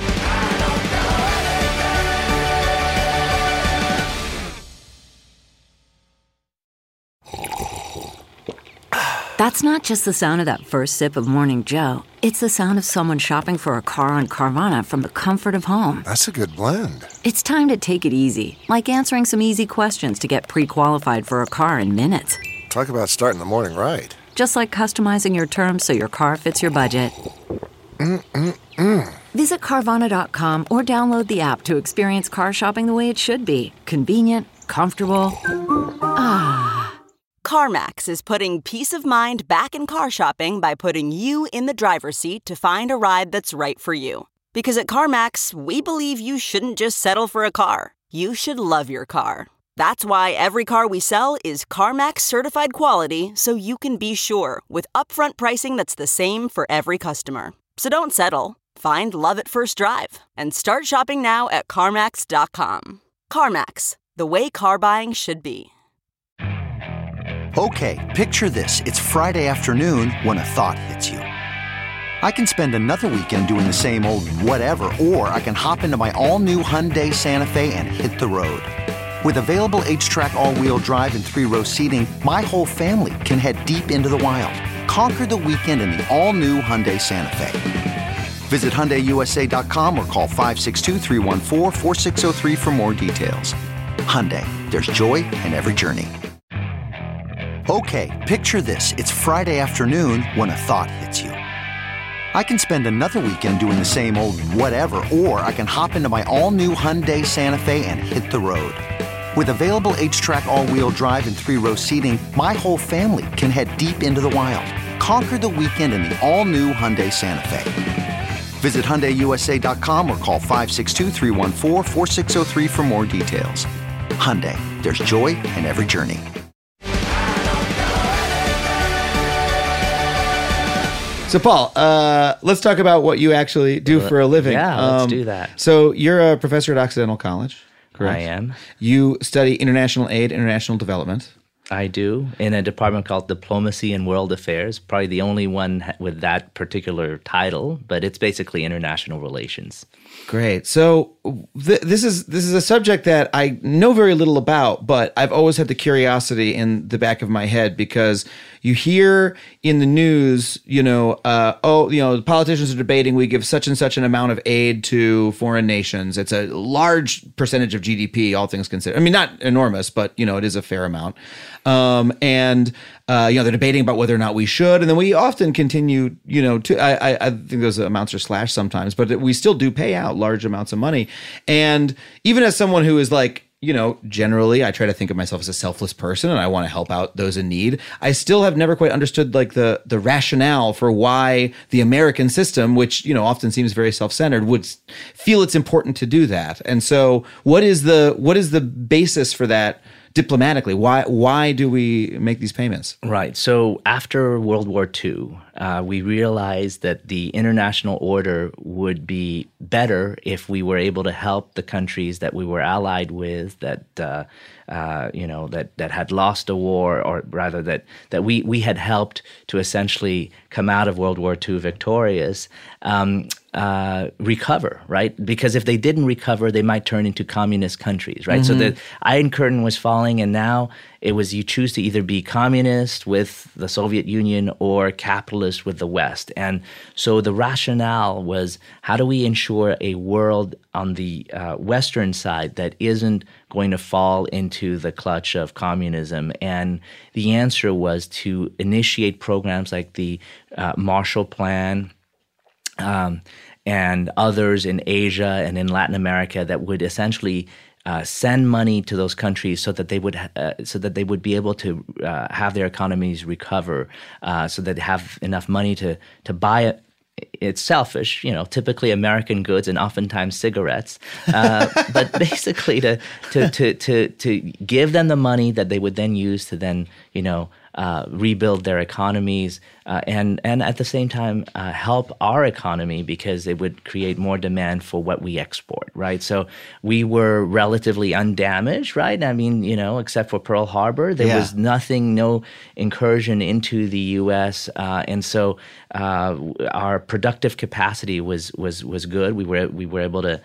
That's not just the sound of that first sip of Morning Joe. It's the sound of someone shopping for a car on Carvana from the comfort of home. That's a good blend. It's time to take it easy, like answering some easy questions to get pre-qualified for a car in minutes. Talk about starting the morning right. Just like customizing your terms so your car fits your budget. Visit Carvana.com or download the app to experience car shopping the way it should be. Convenient, comfortable. CarMax is putting peace of mind back in car shopping by putting you in the driver's seat to find a ride that's right for you. Because at CarMax, we believe you shouldn't just settle for a car. You should love your car. That's why every car we sell is CarMax certified quality, so you can be sure with upfront pricing that's the same for every customer. So don't settle. Find love at first drive and start shopping now at CarMax.com. CarMax, the way car buying should be. Okay, picture this. It's Friday afternoon when a thought hits you. I can spend another weekend doing the same old whatever, or I can hop into my all-new Hyundai Santa Fe and hit the road. With available H-Track all-wheel drive and 3-row seating, my whole family can head deep into the wild. Conquer the weekend in the all-new Hyundai Santa Fe. Visit HyundaiUSA.com or call 562-314-4603 for more details. Hyundai, there's joy in every journey. Okay, picture this. It's Friday afternoon when a thought hits you. I can spend another weekend doing the same old whatever, or I can hop into my all-new Hyundai Santa Fe and hit the road. With available H-Track all-wheel drive and 3-row seating, my whole family can head deep into the wild. Conquer the weekend in the all-new Hyundai Santa Fe. Visit HyundaiUSA.com or call 562-314-4603 for more details. Hyundai, there's joy in every journey. So, Paul, let's talk about what you actually do for a living. Yeah, let's do that. So you're a professor at Occidental College, correct? I am. You study international aid, international development. I do, in a department called Diplomacy and World Affairs, probably the only one with that particular title, but it's basically international relations. Great. So this is a subject that I know very little about, but I've always had the curiosity in the back of my head because you hear in the news, the politicians are debating we give such and such an amount of aid to foreign nations. It's a large percentage of GDP, all things considered. I mean, not enormous, but it is a fair amount. They're debating about whether or not we should, and then we often continue. I think those amounts are slashed sometimes, but we still do pay out large amounts of money. And even as someone who is generally, I try to think of myself as a selfless person, and I want to help out those in need. I still have never quite understood the rationale for why the American system, which often seems very self-centered, would feel it's important to do that. And so, what is the basis for that? Diplomatically, why do we make these payments? Right. So after World War II, we realized that the international order would be better if we were able to help the countries that we were allied with, that had lost a war, or rather that we had helped to essentially come out of World War II victorious. Recover, right? Because if they didn't recover, they might turn into communist countries, right? Mm-hmm. So the Iron Curtain was falling, and now it was you choose to either be communist with the Soviet Union or capitalist with the West. And so the rationale was, how do we ensure a world on the Western side that isn't going to fall into the clutch of communism? And the answer was to initiate programs like the Marshall Plan, and others in Asia and in Latin America that would essentially send money to those countries so that they would be able to have their economies recover, so that they have enough money to buy it. It's selfish, typically American goods and oftentimes cigarettes, but basically to give them the money that they would then use to then rebuild their economies, and at the same time help our economy, because it would create more demand for what we export, right? So we were relatively undamaged, right? I mean, except for Pearl Harbor, there was no incursion into the U.S., and so our productive capacity was good. We were able to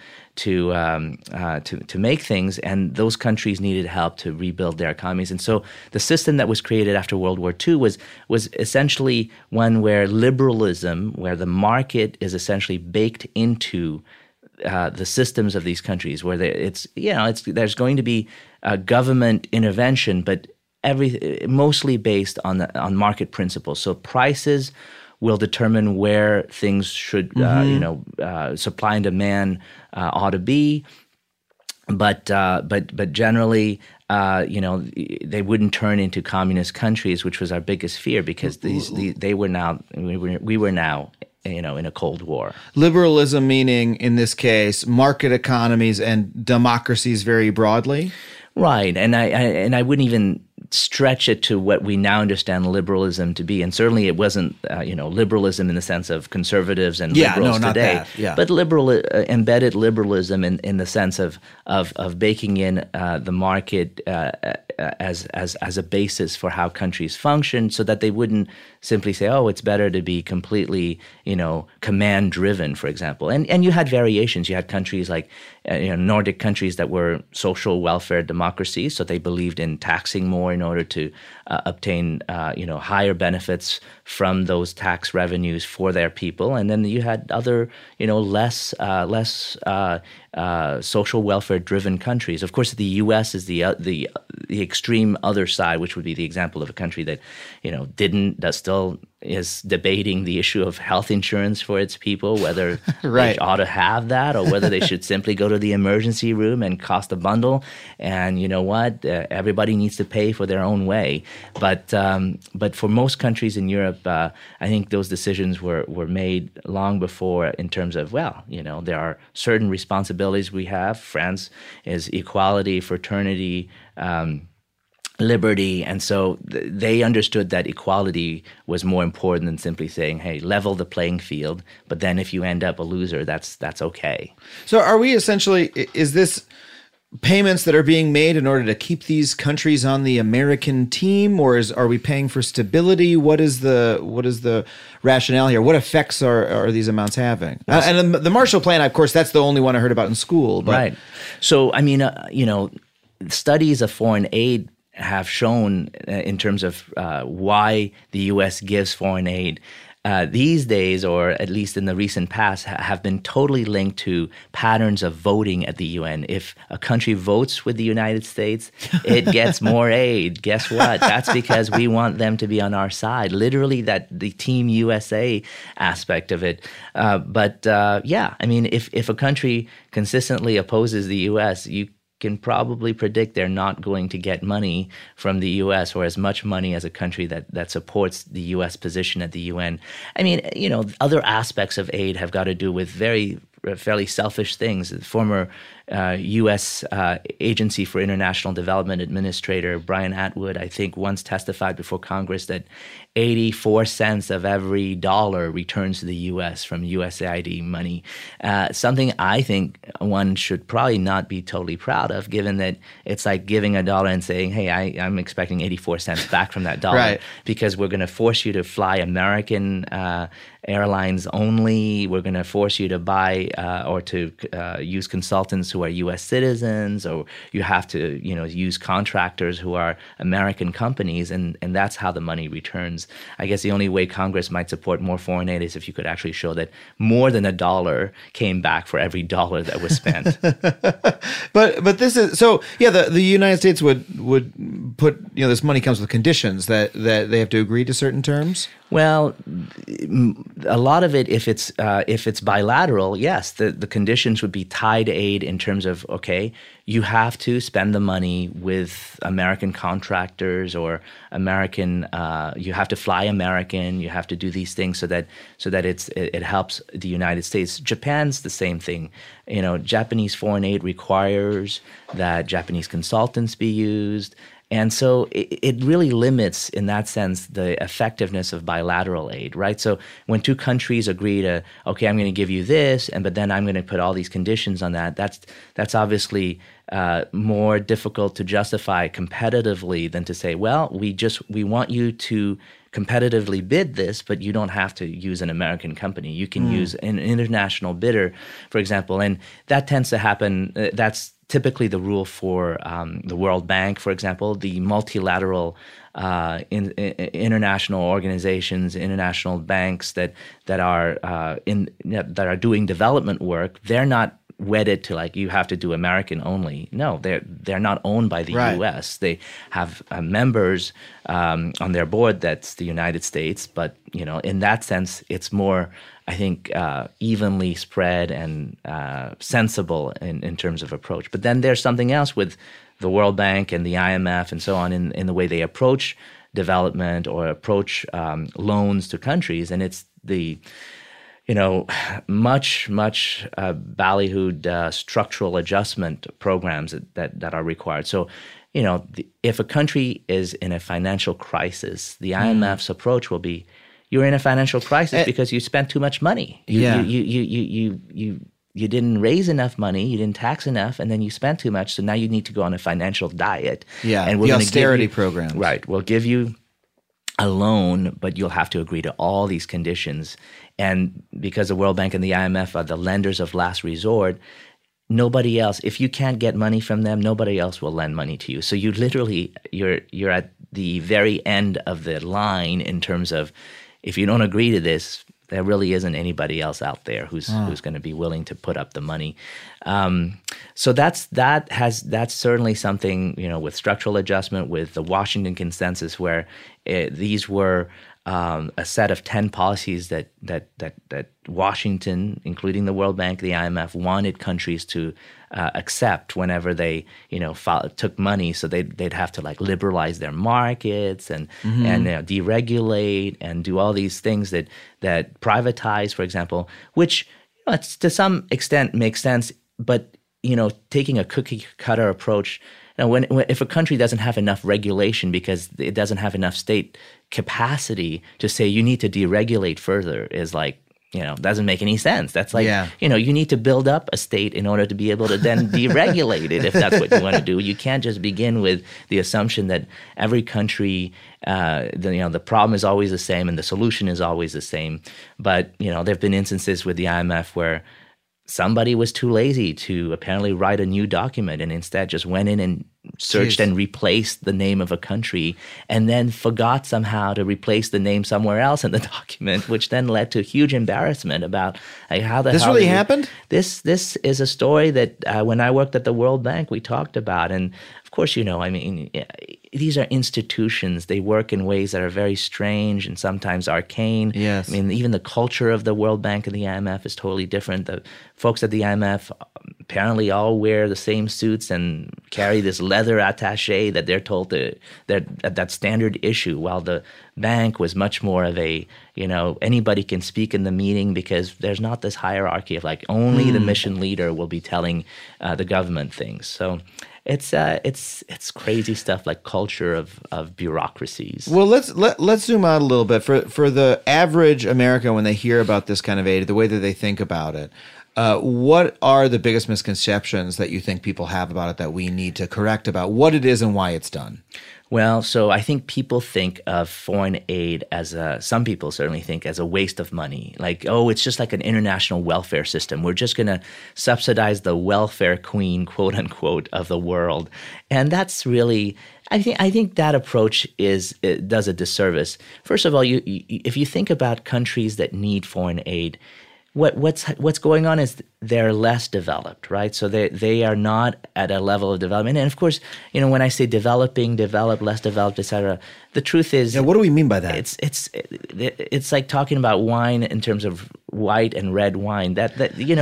make things, and those countries needed help to rebuild their economies. And so the system that was created after World War II was essentially one where liberalism, where the market is essentially baked into the systems of these countries, where there's going to be government intervention, but mostly based on market principles. So prices will determine where things should, supply and demand ought to be, but generally, they wouldn't turn into communist countries, which was our biggest fear, because we were now in a Cold War. Liberalism meaning, in this case, market economies and democracies very broadly. Right, and I wouldn't even stretch it to what we now understand liberalism to be, and certainly it wasn't liberalism in the sense of conservatives and liberals today, but embedded liberalism in the sense of baking in the market as a basis for how countries function, so that they wouldn't simply say, oh, it's better to be completely command driven, for example. And you had variations. You had countries like Nordic countries that were social welfare democracies, so they believed in taxing more in order to obtain higher benefits from those tax revenues for their people. And then you had other less social welfare driven countries. Of course, the U.S. is the extreme other side, which would be the example of a country that still is debating the issue of health insurance for its people, whether Right. they ought to have that or whether they should simply go to the emergency room and cost a bundle. And you know what? Everybody needs to pay for their own way. But for most countries in Europe, I think those decisions were made long before in terms of, well, there are certain responsibilities we have. France is equality, fraternity, liberty. And so they understood that equality was more important than simply saying, hey, level the playing field. But then if you end up a loser, that's okay. So are we essentially, is this payments that are being made in order to keep these countries on the American team, or are we paying for stability? What is the rationale here? What effects are these amounts having? And the Marshall Plan, of course, that's the only one I heard about in school. But. Right. So, I mean, studies of foreign aid have shown in terms of why the U.S. gives foreign aid these days, or at least in the recent past, have been totally linked to patterns of voting at the UN. If a country votes with the United States, it gets more aid. Guess what? That's because we want them to be on our side. Literally, that the Team USA aspect of it. Yeah, I mean, if a country consistently opposes the U.S., you can probably predict they're not going to get money from the U.S. or as much money as a country that supports the U.S. position at the UN. I mean, other aspects of aid have got to do with fairly selfish things. The former U.S. Agency for International Development Administrator Brian Atwood, I think, once testified before Congress that 84 cents of every dollar returns to the U.S. from USAID money. Something I think one should probably not be totally proud of, given that it's like giving a dollar and saying, hey, I'm expecting 84 cents back from that dollar, Right. Because we're going to force you to fly American airlines only. We're going to force you to buy or to use consultants who are U.S. citizens, or you have to, use contractors who are American companies, and that's how the money returns. I guess the only way Congress might support more foreign aid is if you could actually show that more than $1 came back for every dollar that was spent. But this is so. Yeah, the United States would put this money comes with conditions that they have to agree to certain terms. Well, a lot of it, if it's bilateral, yes, the conditions would be tied aid in terms of, okay, you have to spend the money with American contractors or American. You have to fly American. You have to do these things so that it helps the United States. Japan's the same thing. Japanese foreign aid requires that Japanese consultants be used. And so it really limits, in that sense, the effectiveness of bilateral aid, right? So when two countries agree to, okay, I'm going to give you this, but then I'm going to put all these conditions on that, that's obviously more difficult to justify competitively than to say, well, we want you to competitively bid this, but you don't have to use an American company. You can use an international bidder, for example, and that tends to happen. That's typically the rule for the World Bank, for example, the multilateral international organizations, international banks that are doing development work. They're not wedded to you have to do American only. No, they're not owned by the Right. U.S. They have members on their board that's the United States, but in that sense, it's more, I think, evenly spread and sensible in terms of approach. But then there's something else with the World Bank and the IMF and so on in the way they approach development or approach loans to countries, and it's the much ballyhooed structural adjustment programs that are required. So, if a country is in a financial crisis, the IMF's approach will be, you're in a financial crisis because you spent too much money. You didn't raise enough money, you didn't tax enough, and then you spent too much. So now you need to go on a financial diet. Yeah, and we're the gonna austerity give you, programs. Right. We'll give you a loan, but you'll have to agree to all these conditions. And because the World Bank and the IMF are the lenders of last resort, nobody else, if you can't get money from them, nobody else will lend money to you. So you literally, you're at the very end of the line in terms of, if you don't agree to this, there really isn't anybody else out there who's going to be willing to put up the money. So that's certainly something, with structural adjustment, with the Washington Consensus, where these were a set of 10 policies that Washington, including the World Bank, the IMF, wanted countries to accept whenever they, took money. So they'd have to like liberalize their markets and deregulate and do all these things that privatize, for example, which it's, to some extent makes sense. But taking a cookie cutter approach. If a country doesn't have enough regulation because it doesn't have enough state capacity to say you need to deregulate further is like, doesn't make any sense. That's like, you need to build up a state in order to be able to then deregulate it if that's what you want to do. You can't just begin with the assumption that every country, the problem is always the same and the solution is always the same. But, there have been instances with the IMF where somebody was too lazy to apparently write a new document and instead just went in and searched and replaced the name of a country and then forgot somehow to replace the name somewhere else in the document, which then led to huge embarrassment about how the hell— This really happened? This is a story that when I worked at the World Bank, we talked about. And of course, these are institutions. They work in ways that are very strange and sometimes arcane. Yes. Even the culture of the World Bank and the IMF is totally different. The folks at the IMF apparently all wear the same suits and carry this leather attaché that they're told that's standard issue, while the bank was much more of a, anybody can speak in the meeting because there's not this hierarchy of like only the mission leader will be telling the government things. So it's crazy stuff like culture of bureaucracies. Well, let's zoom out a little bit for the average American when they hear about this kind of aid, the way that they think about it. What are the biggest misconceptions that you think people have about it that we need to correct about what it is and why it's done? Well, so I think people think of foreign aid as some people certainly think as a waste of money. Like, it's just like an international welfare system. We're just going to subsidize the welfare queen, quote unquote, of the world. And that's really, I think that approach does a disservice. First of all, if you think about countries that need foreign aid, what's going on is they're less developed, right? So they are not at a level of development. And of course, when I say developing, developed, less developed, et cetera, the truth is— what do we mean by that? It's like talking about wine in terms of white and red wine. That's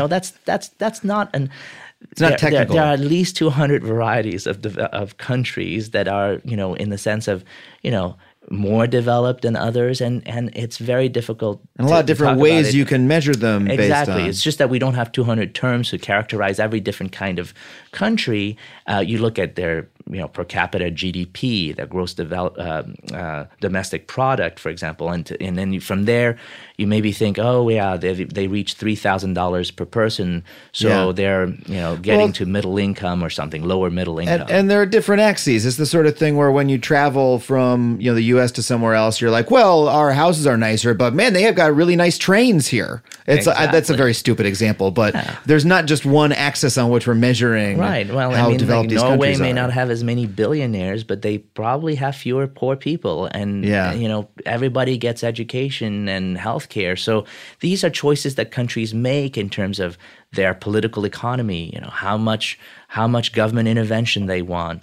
not an— It's not technical. There are at least 200 varieties of countries that are, in the sense of, more developed than others, and it's very difficult. And a lot of different ways you can measure them. Exactly. Based on. It's just that we don't have 200 terms to characterize every different kind of country. You look at their per capita GDP, their gross domestic product, for example, and then from there you maybe think, they reach $3,000 per person, so they're getting to middle income or something, lower middle income. And there are different axes. It's the sort of thing where when you travel from the U.S. to somewhere else, you're like, well, our houses are nicer, but man, they have got really nice trains here. That's a very stupid example, but there's not just one axis on which we're measuring. Right. Well, how developed these Norway countries may are. not have as many billionaires, but they probably have fewer poor people, and everybody gets education and healthcare. So these are choices that countries make in terms of their political economy. How much government intervention they want,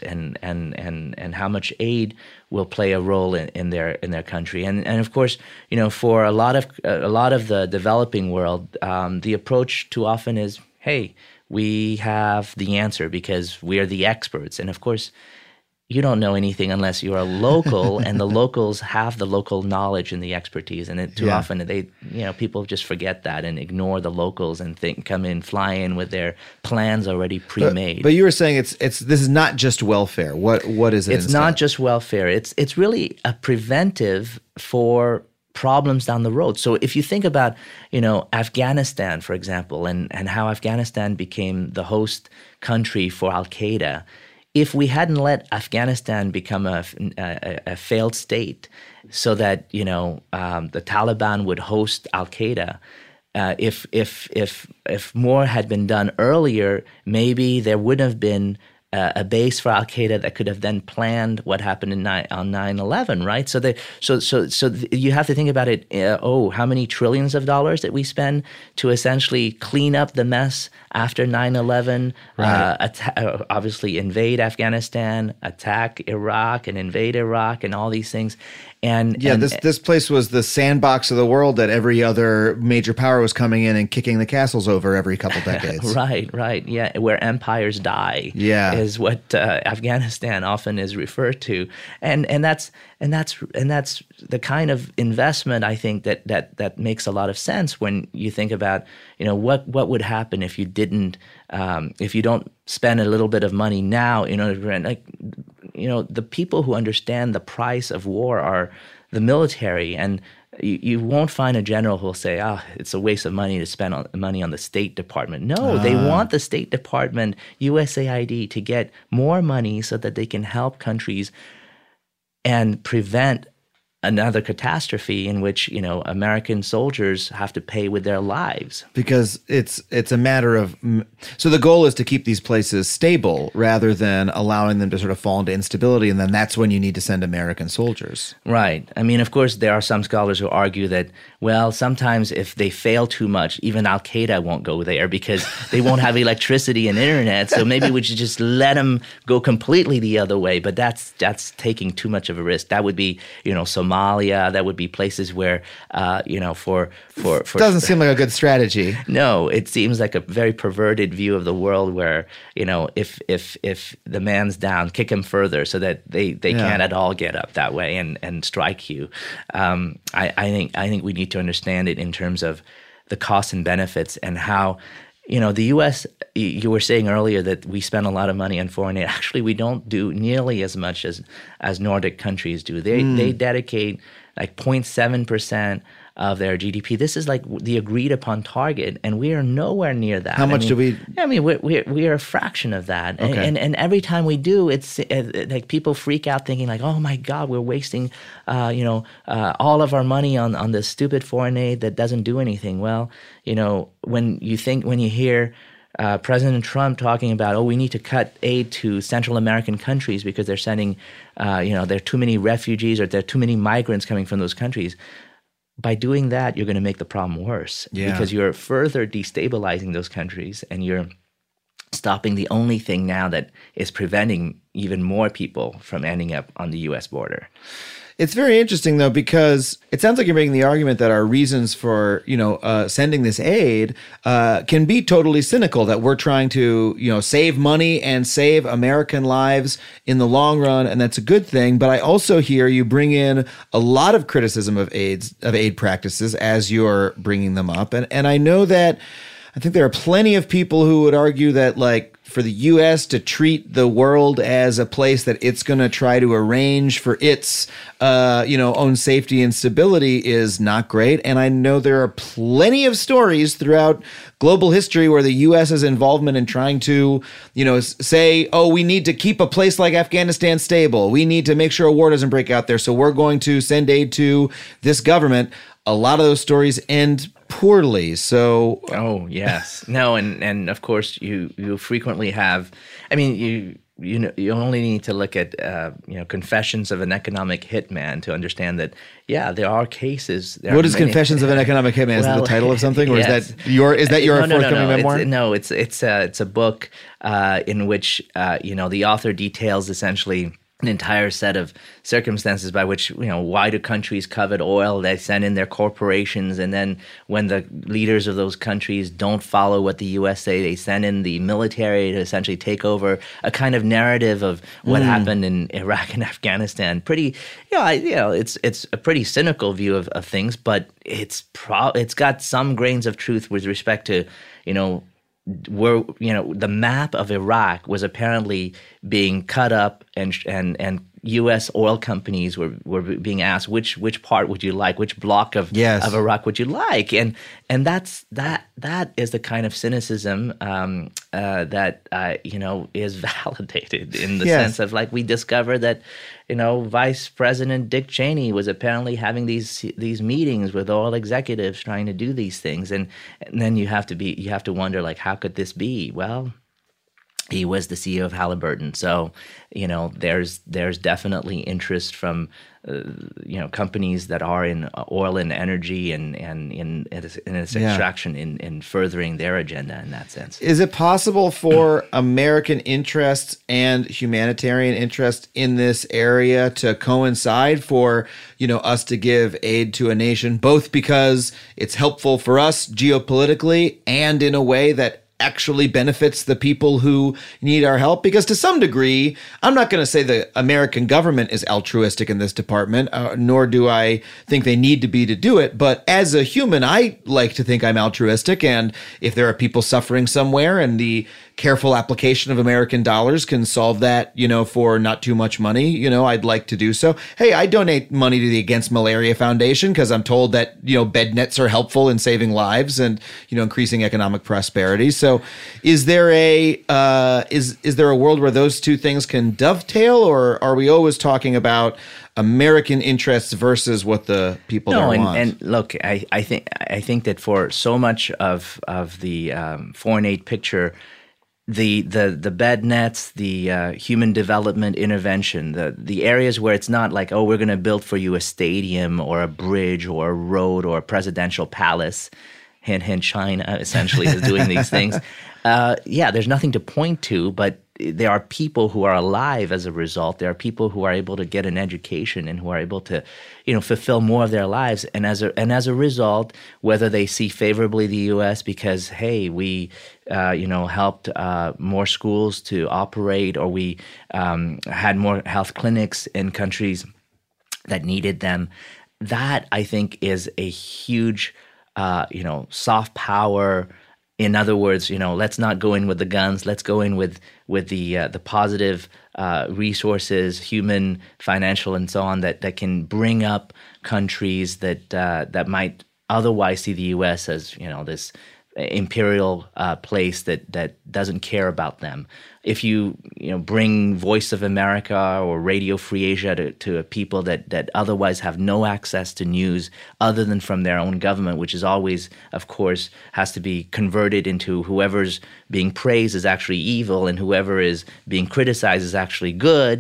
and how much aid will play a role in their country. And of course, for a lot of the developing world, the approach too often is, hey, we have the answer because we are the experts. And of course, you don't know anything unless you're a local, and the locals have the local knowledge and the expertise. And too often people just forget that and ignore the locals and fly in with their plans already pre-made. But you were saying this is not just welfare. What is it? It's instead? not just welfare. It's really a preventive for problems down the road. So if you think about, Afghanistan, for example, and how Afghanistan became the host country for Al-Qaeda, if we hadn't let Afghanistan become a failed state so that, the Taliban would host Al-Qaeda, if more had been done earlier, maybe there would have been a base for Al Qaeda that could have then planned what happened on 9/11, right? So you have to think about it. How many trillions of dollars that we spend to essentially clean up the mess after 9/11? Right. Obviously, invade Afghanistan, attack Iraq, and invade Iraq, and all these things. This place was the sandbox of the world that every other major power was coming in and kicking the castles over every couple decades. Right. Yeah, where empires die. Yeah. Is what Afghanistan often is referred to, and that's the kind of investment I think that makes a lot of sense when you think about what would happen if you didn't if you don't spend a little bit of money now in order to the people who understand the price of war are the military, and you won't find a general who will say, it's a waste of money to spend money on the State Department. No, they want the State Department, USAID, to get more money so that they can help countries and prevent another catastrophe in which American soldiers have to pay with their lives. Because it's a matter of so the goal is to keep these places stable rather than allowing them to sort of fall into instability, and then that's when you need to send American soldiers. Right. I mean, of course, there are some scholars who argue that, well, sometimes if they fail too much, even Al Qaeda won't go there because they won't have electricity and internet. So maybe we should just let them go completely the other way. But that's taking too much of a risk. That would be Somalia. That would be places where for doesn't seem like a good strategy. No, it seems like a very perverted view of the world where if the man's down, kick him further so that they can't at all get up that way and strike you. I think we need to understand it in terms of the costs and benefits and how the U.S., you were saying earlier that we spend a lot of money on foreign aid. Actually, we don't do nearly as much as Nordic countries do. They dedicate like 0.7% of their GDP. This is like the agreed upon target, and we are nowhere near that. How much do we? I mean, we are a fraction of that, okay. and every time we do, it's like people freak out thinking like, oh my God, we're wasting, all of our money on this stupid foreign aid that doesn't do anything. Well, when you hear President Trump talking about, we need to cut aid to Central American countries because they're sending, there are too many refugees or there are too many migrants coming from those countries. By doing that, you're going to make the problem worse because you're further destabilizing those countries and you're stopping the only thing now that is preventing even more people from ending up on the U.S. border. It's very interesting, though, because it sounds like you're making the argument that our reasons for, sending this aid can be totally cynical, that we're trying to, save money and save American lives in the long run, and that's a good thing. But I also hear you bring in a lot of criticism of aid practices as you're bringing them up. And I know that I think there are plenty of people who would argue that, like, for the U.S. to treat the world as a place that it's going to try to arrange for its, own safety and stability is not great. And I know there are plenty of stories throughout global history where the U.S.'s involvement in trying to, say, we need to keep a place like Afghanistan stable. We need to make sure a war doesn't break out there. So we're going to send aid to this government. A lot of those stories end poorly. So yes. No, and of course you frequently have, I mean, you only need to look at Confessions of an Economic Hitman to understand that there are cases. What is Confessions of an Economic Hitman? Is that the title of something, or yes. is that your forthcoming memoir? It's a book in which the author details essentially an entire set of circumstances by which, why do countries covet oil? They send in their corporations, and then when the leaders of those countries don't follow what the U.S. say, they send in the military to essentially take over, a kind of narrative of what happened in Iraq and Afghanistan. Pretty, it's a pretty cynical view of things, but it's got some grains of truth with respect to, the map of Iraq was apparently being cut up, and U.S. oil companies were being asked which part would you like, which block of Iraq would you like, and that is the kind of cynicism that is validated in the sense of, like, we discovered that Vice President Dick Cheney was apparently having these meetings with oil executives trying to do these things, and then you have to wonder, like, how could this be? Well, He was the CEO of Halliburton. So, there's definitely interest from, companies that are in oil and energy and in its extraction in furthering their agenda in that sense. Is it possible for American interest and humanitarian interest in this area to coincide for, us to give aid to a nation, both because it's helpful for us geopolitically and in a way that actually benefits the people who need our help? Because to some degree, I'm not going to say the American government is altruistic in this department, nor do I think they need to be to do it. But as a human, I like to think I'm altruistic. And if there are people suffering somewhere and the careful application of American dollars can solve that, for not too much money, I'd like to do so. Hey, I donate money to the Against Malaria Foundation because I'm told that, bed nets are helpful in saving lives and, increasing economic prosperity. So is there a world where those two things can dovetail, or are we always talking about American interests versus what the people there want? And look, I think that for so much of the foreign aid picture, the bed nets, the human development intervention, the areas where it's not like, oh, we're going to build for you a stadium or a bridge or a road or a presidential palace. Hint, hint, China essentially is doing these things. There's nothing to point to, but there are people who are alive as a result. There are people who are able to get an education and who are able to, fulfill more of their lives. And as a result, whether they see favorably the U.S. because, hey, we, helped more schools to operate, or we had more health clinics in countries that needed them, that I think is a huge soft power. In other words, let's not go in with the guns. Let's go in with the positive resources, human, financial, and so on that can bring up countries that might otherwise see the U.S. as this imperial place that doesn't care about them. If you bring Voice of America or Radio Free Asia to people that otherwise have no access to news other than from their own government, which is always, of course, has to be converted into whoever's being praised is actually evil and whoever is being criticized is actually good.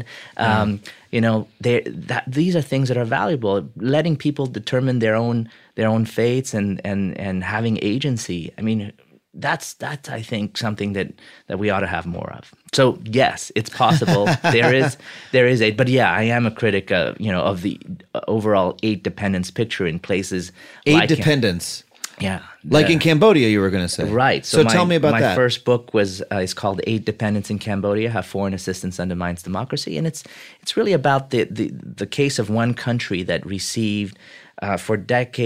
These are things that are valuable. Letting people determine their own fates and having agency. I mean, that's I think something that we ought to have more of. So yes, it's possible. there is aid, but yeah, I am a critic of the overall aid dependence picture in places aid dependence. Yeah, like in Cambodia, you were going to say. Right. So tell me about that. My first book is called Aid Dependence in Cambodia: How Foreign Assistance Undermines Democracy, and it's really about the case of one country that received for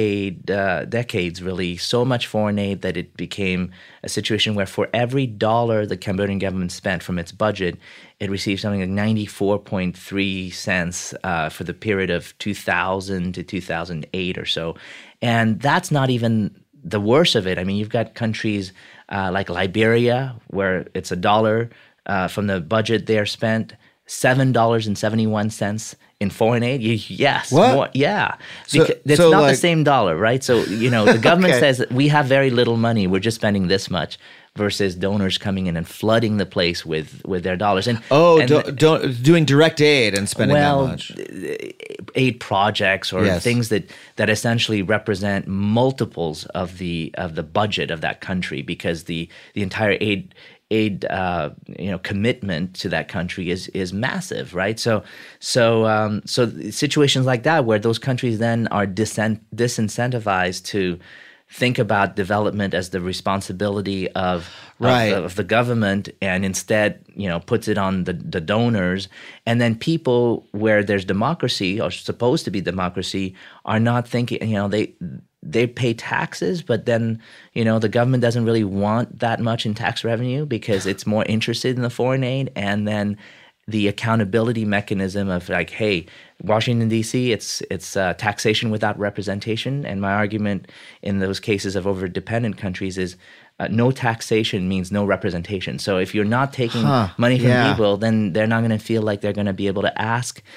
decades really so much foreign aid that it became a situation where for every dollar the Cambodian government spent from its budget, it received something like 94.3 cents for the period of 2000 to 2008 or so. And that's not even the worst of it. I mean, you've got countries like Liberia, where it's $1 from the budget they are spent, $7.71 in foreign aid. Yes. What? More, yeah. Because it's not the same dollar, right? So, the government says that we have very little money. We're just spending this much, versus donors coming in and flooding the place with their dollars. Doing direct aid and spending that much. Aid projects or things that essentially represent multiples of the budget of that country, because the entire aid commitment to that country is massive, right? So situations like that, where those countries then are disincentivized to think about development as the responsibility of the government, and instead, puts it on the donors. And then people where there's democracy, or supposed to be democracy, are not thinking, they pay taxes, but then, the government doesn't really want that much in tax revenue because it's more interested in the foreign aid. And then the accountability mechanism of like, hey, Washington, D.C., it's taxation without representation. And my argument in those cases of over-dependent countries is no taxation means no representation. So if you're not taking money from people, then they're not going to feel like they're going to be able to ask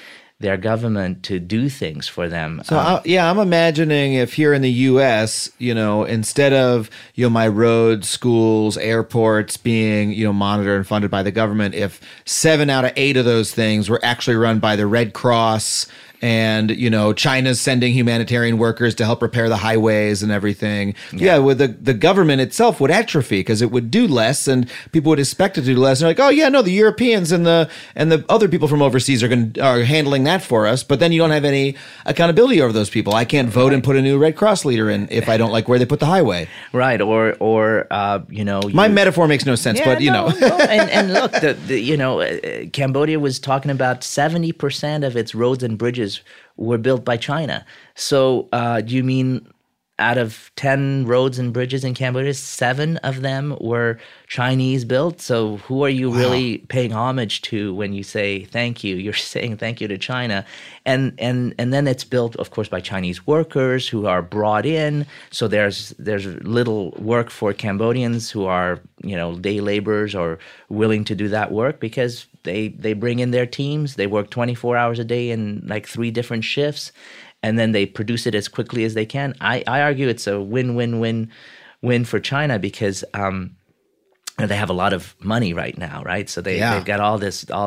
their government to do things for them. So I'm imagining if here in the U.S., instead of my roads, schools, airports being monitored and funded by the government, if 7 out of 8 of those things were actually run by the Red Cross. And, China's sending humanitarian workers to help repair the highways and everything. Yeah, with the government itself would atrophy because it would do less and people would expect it to do less. And they're like, oh, yeah, no, the Europeans and the other people from overseas are handling that for us. But then you don't have any accountability over those people. I can't vote and put a new Red Cross leader in if I don't like where they put the highway. Right. Or my metaphor makes no sense, but, No. And look, Cambodia was talking about 70% of its roads and bridges were built by China. So do you mean out of 10 roads and bridges in Cambodia, 7 of them were Chinese built? So who are you really paying homage to when you say thank you? You're saying thank you to China. And then it's built, of course, by Chinese workers who are brought in. So there's little work for Cambodians who are, day laborers or willing to do that work because they bring in their teams. They work 24 hours a day in like 3 different shifts. And then they produce it as quickly as they can. I argue it's a win-win-win-win for China because they have a lot of money right now, right? So they've got all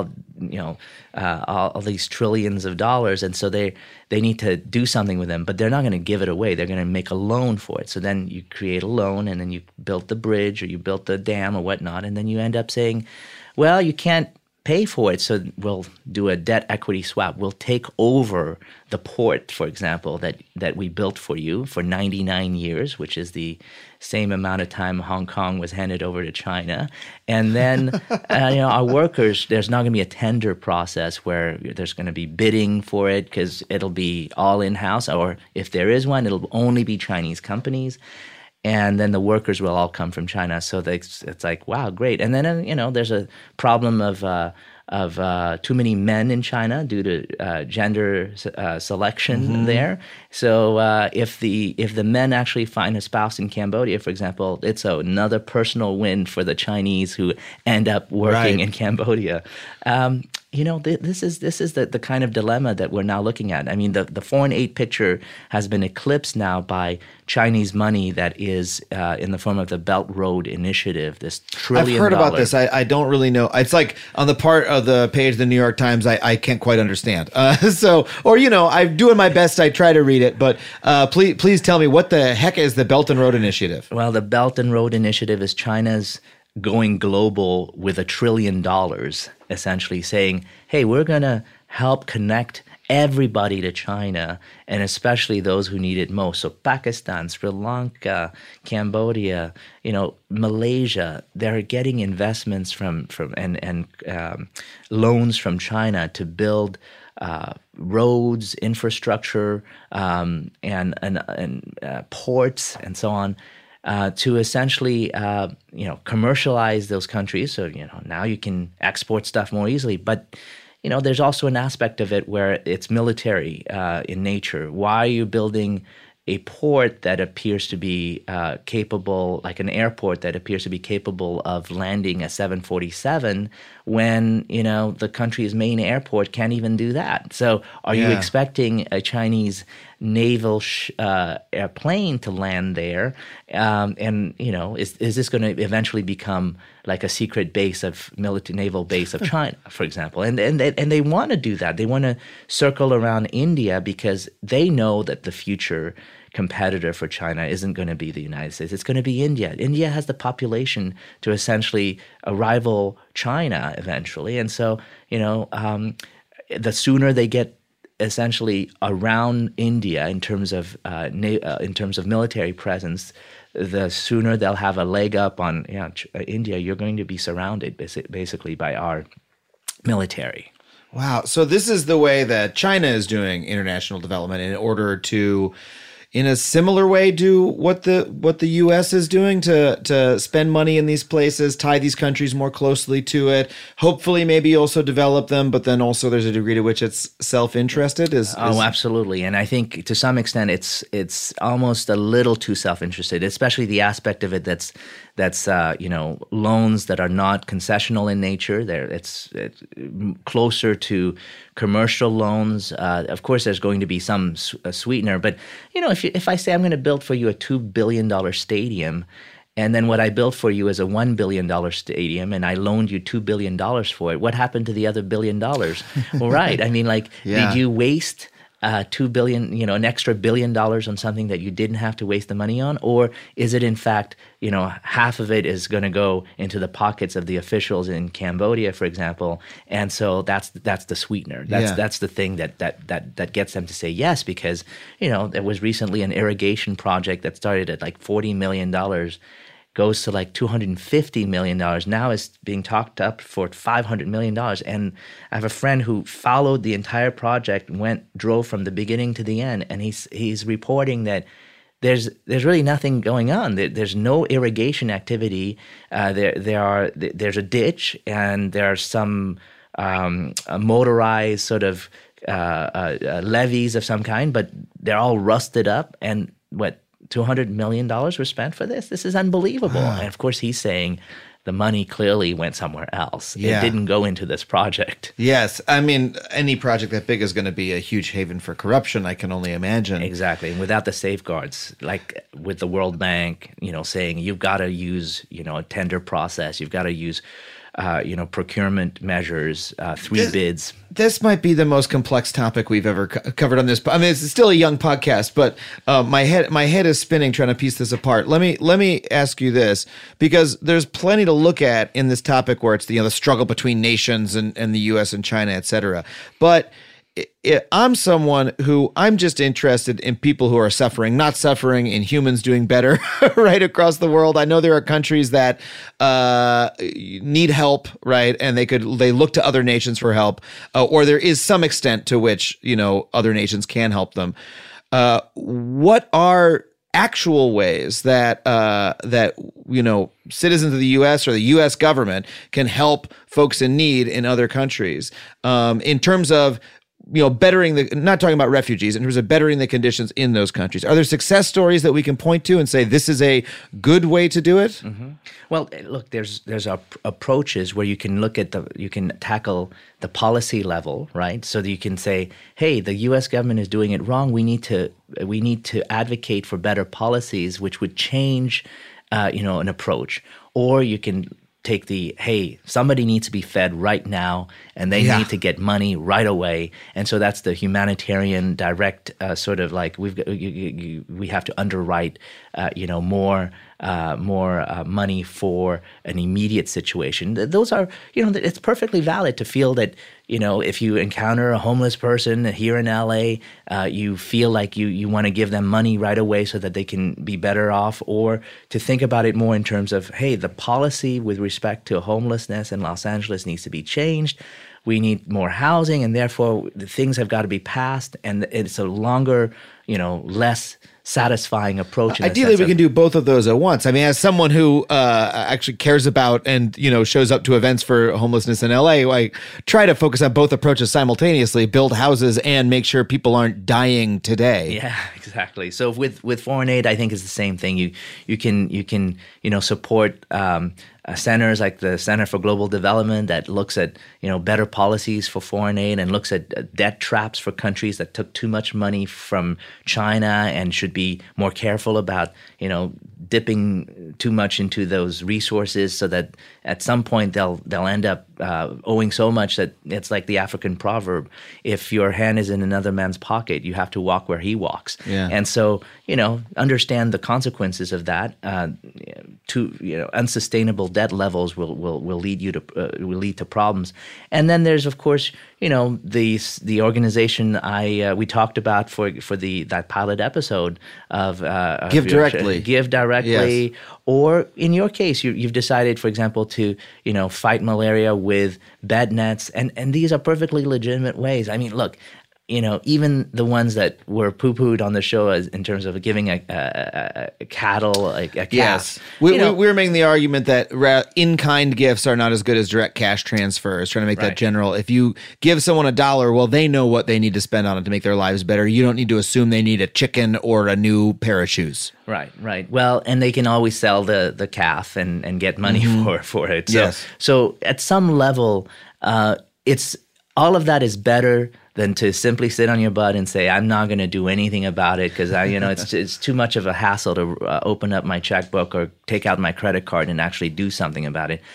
these trillions of dollars, and so they need to do something with them. But they're not going to give it away. They're going to make a loan for it. So then you create a loan, and then you built the bridge or you built the dam or whatnot, and then you end up saying, well, you can't pay for it, so we'll do a debt equity swap. We'll take over the port, for example, that we built for you for 99 years, which is the same amount of time Hong Kong was handed over to China. And then, our workers, there's not going to be a tender process where there's going to be bidding for it because it'll be all in-house, or if there is one, it'll only be Chinese companies. And then the workers will all come from China. So it's like, wow, great. And then, there's a problem of too many men in China due to gender selection there. So if the men actually find a spouse in Cambodia, for example, it's another personal win for the Chinese who end up working in Cambodia. This is the kind of dilemma that we're now looking at. I mean, the foreign aid picture has been eclipsed now by Chinese money that is in the form of the Belt Road Initiative, this $1 trillion. I've heard about this. I don't really know. It's like on the part of the page of the New York Times, I can't quite understand. I'm doing my best. I try to read it, but please tell me, what the heck is the Belt and Road Initiative? Well, the Belt and Road Initiative is China's going global with $1 trillion, essentially saying, hey, we're going to help connect everybody to China, and especially those who need it most. So Pakistan, Sri Lanka, Cambodia, Malaysia, they're getting investments from loans from China to build roads, infrastructure, and ports, and so on. To essentially, commercialize those countries. So, now you can export stuff more easily. But, there's also an aspect of it where it's military in nature. Why are you building a port that appears to be capable, like an airport that appears to be capable of landing a 747 when, the country's main airport can't even do that? So are you expecting a Chinese naval airplane to land there? Is this going to eventually become like a secret base of naval base of China, for example? And they want to do that. They want to circle around India because they know that the future competitor for China isn't going to be the United States. It's going to be India. India has the population to essentially rival China eventually. And so, the sooner they get essentially around India in terms of military presence, the sooner they'll have a leg up on India. You're going to be surrounded basically by our military. Wow. So this is the way that China is doing international development in order to in a similar way do what the U.S. is doing to spend money in these places, tie these countries more closely to it, hopefully maybe also develop them, but then also there's a degree to which it's self-interested? Absolutely. And I think to some extent it's almost a little too self-interested, especially the aspect of it that's loans that are not concessional in nature. It's closer to commercial loans. Of course, there's going to be some sweetener, but if I say I'm going to build for you a $2 billion stadium, and then what I built for you is a $1 billion stadium, and I loaned you $2 billion for it, what happened to the other $1 billion? Well, right. I mean, did you waste $2 billion, an extra $1 billion on something that you didn't have to waste the money on? Or is it in fact, half of it is going to go into the pockets of the officials in Cambodia, for example? And so that's the sweetener. That's the thing that gets them to say yes, because, there was recently an irrigation project that started at like $40 million, goes to like $250 million. Now it's being talked up for $500 million. And I have a friend who followed the entire project, drove from the beginning to the end, and he's reporting that there's really nothing going on. There's no irrigation activity. There's a ditch, and there's some motorized sort of levees of some kind, but they're all rusted up. And $200 million were spent for this? This is unbelievable. And of course, he's saying the money clearly went somewhere else. Yeah. It didn't go into this project. Yes. I mean, any project that big is going to be a huge haven for corruption, I can only imagine. Exactly. And without the safeguards, like with the World Bank, saying you've got to use, a tender process, you've got to use procurement measures, bids. This might be the most complex topic we've ever covered on this. I mean, it's still a young podcast, but my head is spinning trying to piece this apart. Let me ask you this, because there's plenty to look at in this topic where it's the struggle between nations and the U.S. and China, et cetera. But I'm someone who I'm just interested in people who are suffering, not suffering in humans doing better right across the world. I know there are countries that need help, right? And they look to other nations for help, or there is some extent to which, other nations can help them. What are actual ways that citizens of the U.S. or the U.S. government can help folks in need in other countries in terms of bettering not talking about refugees, in terms of bettering the conditions in those countries? Are there success stories that we can point to and say this is a good way to do it? Mm-hmm. Well, look, there's approaches where you can tackle the policy level, right? So that you can say, hey, the U.S. government is doing it wrong. We need to advocate for better policies, which would change, an approach. Or you can take hey, somebody needs to be fed right now, and they need to get money right away. And so that's the humanitarian direct sort of like we have to underwrite, more money for an immediate situation. Those are, it's perfectly valid to feel that, if you encounter a homeless person here in LA, you feel like you want to give them money right away so that they can be better off, or to think about it more in terms of, hey, the policy with respect to homelessness in Los Angeles needs to be changed. We need more housing, and therefore the things have got to be passed, and it's a longer, less satisfying approach. Ideally, we can do both of those at once. I mean, as someone who actually cares about and shows up to events for homelessness in LA, I try to focus on both approaches simultaneously: build houses and make sure people aren't dying today. Yeah, exactly. So with foreign aid, I think it's the same thing. You can support centers like the Center for Global Development that looks at better policies for foreign aid and looks at debt traps for countries that took too much money from China and should be more careful about dipping too much into those resources, so that at some point they'll end up owing so much that it's like the African proverb: if your hand is in another man's pocket, you have to walk where he walks. Yeah. And so understand the consequences of that. Unsustainable debt levels will lead to problems. And then there's, of course, the organization we talked about for that pilot episode of Give Directly. Give Directly. Yes. Or in your case, you've decided, for example, to fight malaria with bed nets, and these are perfectly legitimate ways. I mean, look, even the ones that were poo-pooed on the show as in terms of giving a cattle, a calf. Yes. We were making the argument that in-kind gifts are not as good as direct cash transfers, trying to make that general. If you give someone $1, well, they know what they need to spend on it to make their lives better. You don't need to assume they need a chicken or a new pair of shoes. Right. Well, and they can always sell the calf and get money for it. So, Yes. So at some level, it's all of that is better than to simply sit on your butt and say, I'm not going to do anything about it because it's too much of a hassle to open up my checkbook or take out my credit card and actually do something about it.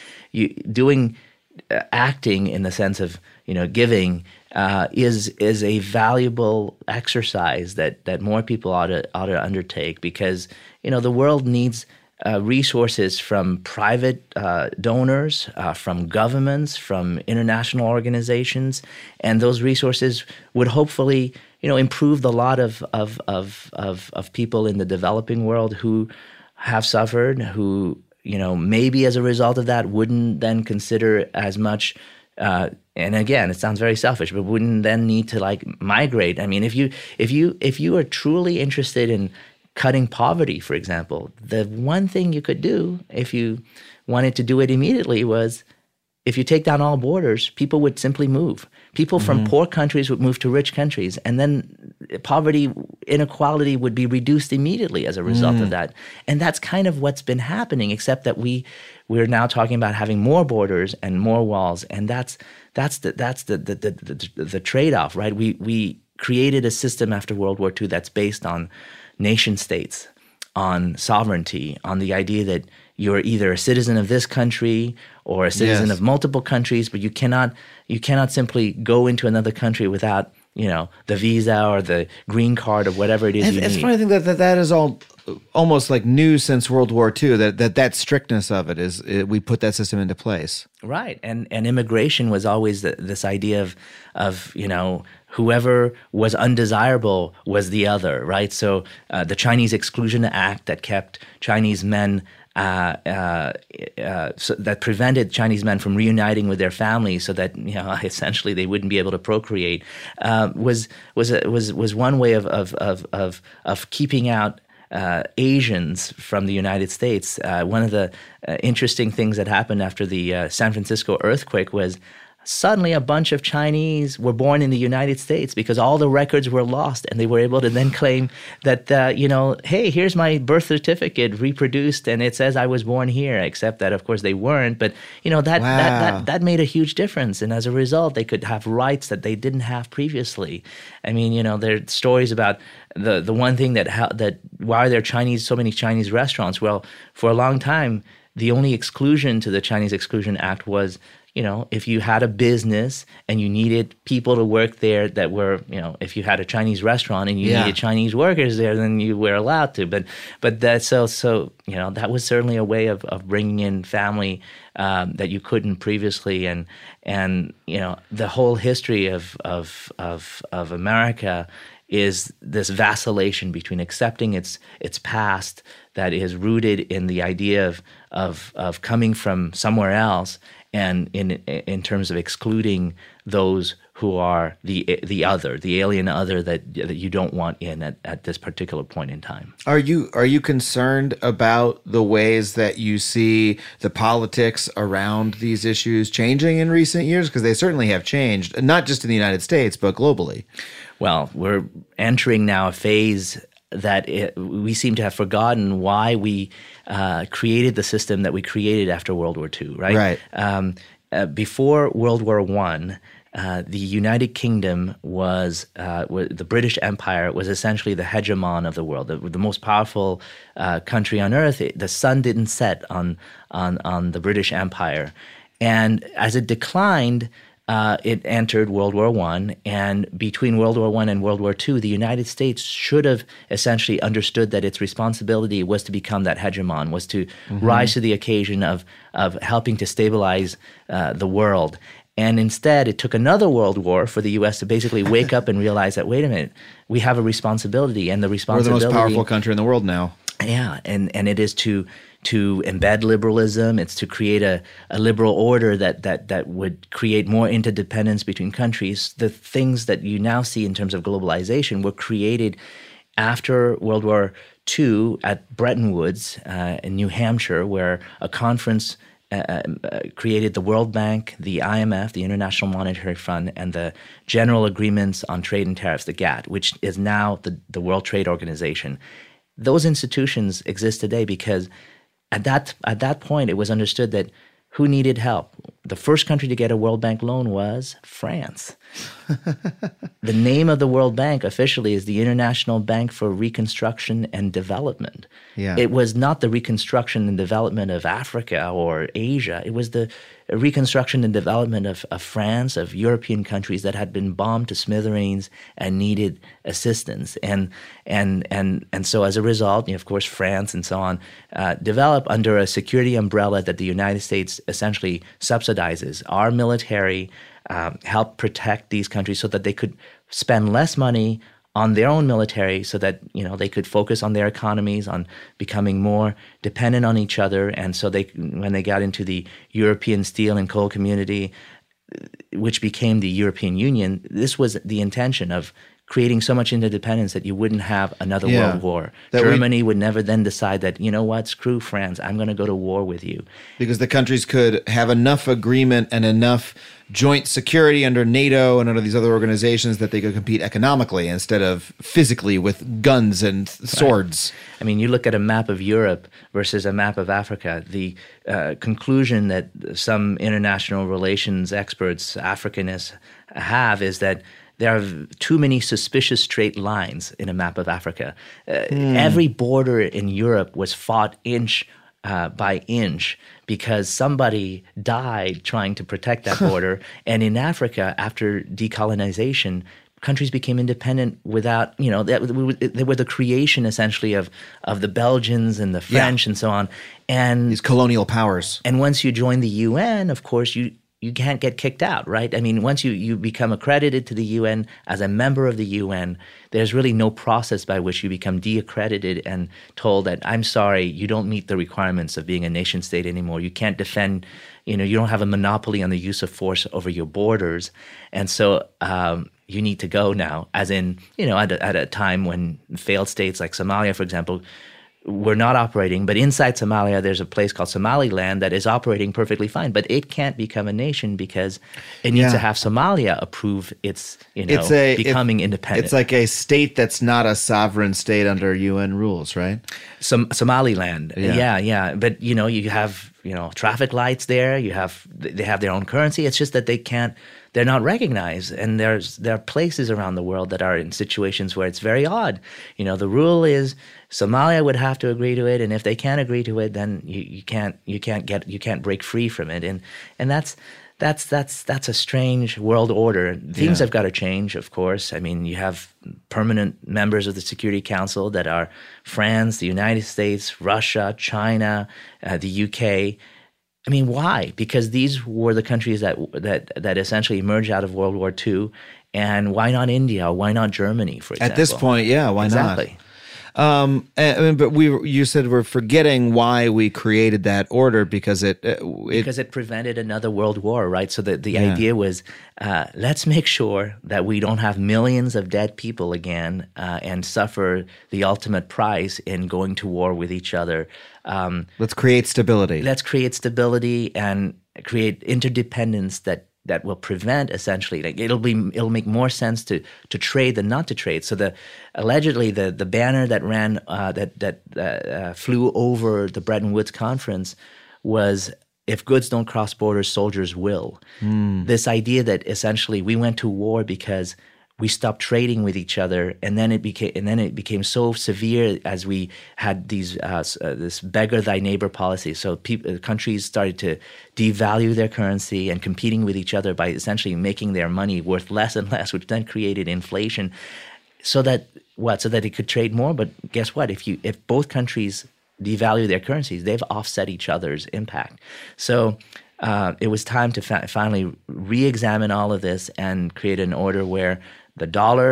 Acting in the sense of giving is a valuable exercise that more people ought to undertake because the world needs resources from private donors, from governments, from international organizations, and those resources would hopefully, improve the lot of people in the developing world who have suffered, who, maybe as a result of that wouldn't then consider as much. And again, it sounds very selfish, but wouldn't then need to migrate. I mean, if you are truly interested in cutting poverty, for example, the one thing you could do if you wanted to do it immediately was if you take down all borders, people would simply move. People from poor countries would move to rich countries, and then poverty, inequality would be reduced immediately as a result of that. And that's kind of what's been happening, except that we're now talking about having more borders and more walls, and that's the trade-off, right? We created a system after World War II that's based on nation states, on sovereignty, on the idea that you're either a citizen of this country or a citizen of multiple countries, but you cannot simply go into another country without the visa or the green card or whatever it is you need. It's funny to think that is all almost like new since World War II, that strictness of it is we put that system into place. Right. And immigration was always this idea of whoever was undesirable was the other, right? So the Chinese Exclusion Act that kept Chinese men so that prevented Chinese men from reuniting with their families, so that essentially they wouldn't be able to procreate, was one way of keeping out Asians from the United States. One of the interesting things that happened after the San Francisco earthquake was suddenly a bunch of Chinese were born in the United States because all the records were lost, and they were able to then claim that, hey, here's my birth certificate reproduced, and it says I was born here, except that, of course, they weren't. But, that made a huge difference. And as a result, they could have rights that they didn't have previously. I mean, there are stories about the one thing that why are there so many Chinese restaurants? Well, for a long time, the only exclusion to the Chinese Exclusion Act was if you had a business and you needed people to work there that were, if you had a Chinese restaurant and you needed Chinese workers there, then you were allowed to. But that's so that was certainly a way of bringing in family that you couldn't previously. And the whole history of America is this vacillation between accepting its past that is rooted in the idea of coming from somewhere else, and in terms of excluding those who are the other, the alien other that you don't want in at this particular point in time. Are you concerned about the ways that you see the politics around these issues changing in recent years? Because they certainly have changed, not just in the United States, but globally. Well, we're entering now a phase that we seem to have forgotten why we created the system that we created after World War II, right? Right. Before World War I, the United Kingdom was the British Empire was essentially the hegemon of the world, the most powerful country on earth. The sun didn't set on the British Empire, and as it declined, it entered World War I, and between World War I and World War II, the United States should have essentially understood that its responsibility was to become that hegemon, was to rise to the occasion of helping to stabilize the world. And instead, it took another world war for the U.S. to basically wake up and realize that, wait a minute, we have a responsibility, and the responsibility— We're the most powerful country in the world now. Yeah, and it is to embed liberalism. It's to create a liberal order that would create more interdependence between countries. The things that you now see in terms of globalization were created after World War II at Bretton Woods in New Hampshire, where a conference created the World Bank, the IMF, the International Monetary Fund, and the General Agreements on Trade and Tariffs, the GATT, which is now the World Trade Organization. Those institutions exist today because at that point it was understood that who needed help? The first country to get a World Bank loan was France. The name of the World Bank officially is the International Bank for Reconstruction and Development. Yeah. It was not the reconstruction and development of Africa or Asia. It was the reconstruction and development of France, of European countries that had been bombed to smithereens and needed assistance. And so as a result, of course, France and so on develop under a security umbrella that the United States essentially subsidizes. Our military help protect these countries so that they could spend less money on their own military so that, they could focus on their economies, on becoming more dependent on each other. And so when they got into the European steel and coal community, which became the European Union, this was the intention of creating so much interdependence that you wouldn't have another world war. Germany would never then decide that, screw France, I'm going to go to war with you. Because the countries could have enough agreement and enough joint security under NATO and under these other organizations that they could compete economically instead of physically with guns and swords. Right. I mean, you look at a map of Europe versus a map of Africa, the conclusion that some international relations experts, Africanists, have is that there are too many suspicious straight lines in a map of Africa. Every border in Europe was fought inch by inch because somebody died trying to protect that border. And in Africa, after decolonization, countries became independent without, they were the creation essentially of the Belgians and the French and so on. And these colonial powers. And once you join the UN, of course, you can't get kicked out, right? I mean, once you become accredited to the UN as a member of the UN, there's really no process by which you become de-accredited and told that, I'm sorry, you don't meet the requirements of being a nation state anymore. You can't defend, you don't have a monopoly on the use of force over your borders. And so you need to go now, as in, at a time when failed states like Somalia, for example, were not operating, but inside Somalia, there's a place called Somaliland that is operating perfectly fine, but it can't become a nation because it needs to have Somalia approve its, becoming independent. It's like a state that's not a sovereign state under UN rules, right? Somaliland, yeah. But you have traffic lights there. They have their own currency. It's just that they're not recognized. And there are places around the world that are in situations where it's very odd. The rule is Somalia would have to agree to it, and if they can't agree to it, then you can't break free from it. And that's a strange world order. Things have got to change, of course. I mean, you have permanent members of the Security Council that are France, the United States, Russia, China, the UK. I mean, why? Because these were the countries that essentially emerged out of World War II. And why not India? Why not Germany, for example? At this point, why not? Exactly. But you said we're forgetting why we created that order because it prevented another world war, right? So the idea was let's make sure that we don't have millions of dead people again and suffer the ultimate price in going to war with each other. Let's create stability. Let's create stability and create interdependence that will prevent essentially, like it'll make more sense to trade than not to trade. So allegedly the banner that ran that flew over the Bretton Woods conference was, if goods don't cross borders, soldiers will. This idea that essentially we went to war because we stopped trading with each other, and then it became so severe as we had these this beggar thy neighbor policy. So countries started to devalue their currency and competing with each other by essentially making their money worth less and less, which then created inflation. So that it could trade more. But guess what? If both countries devalue their currencies, they've offset each other's impact. So it was time to finally re-examine all of this and create an order where the dollar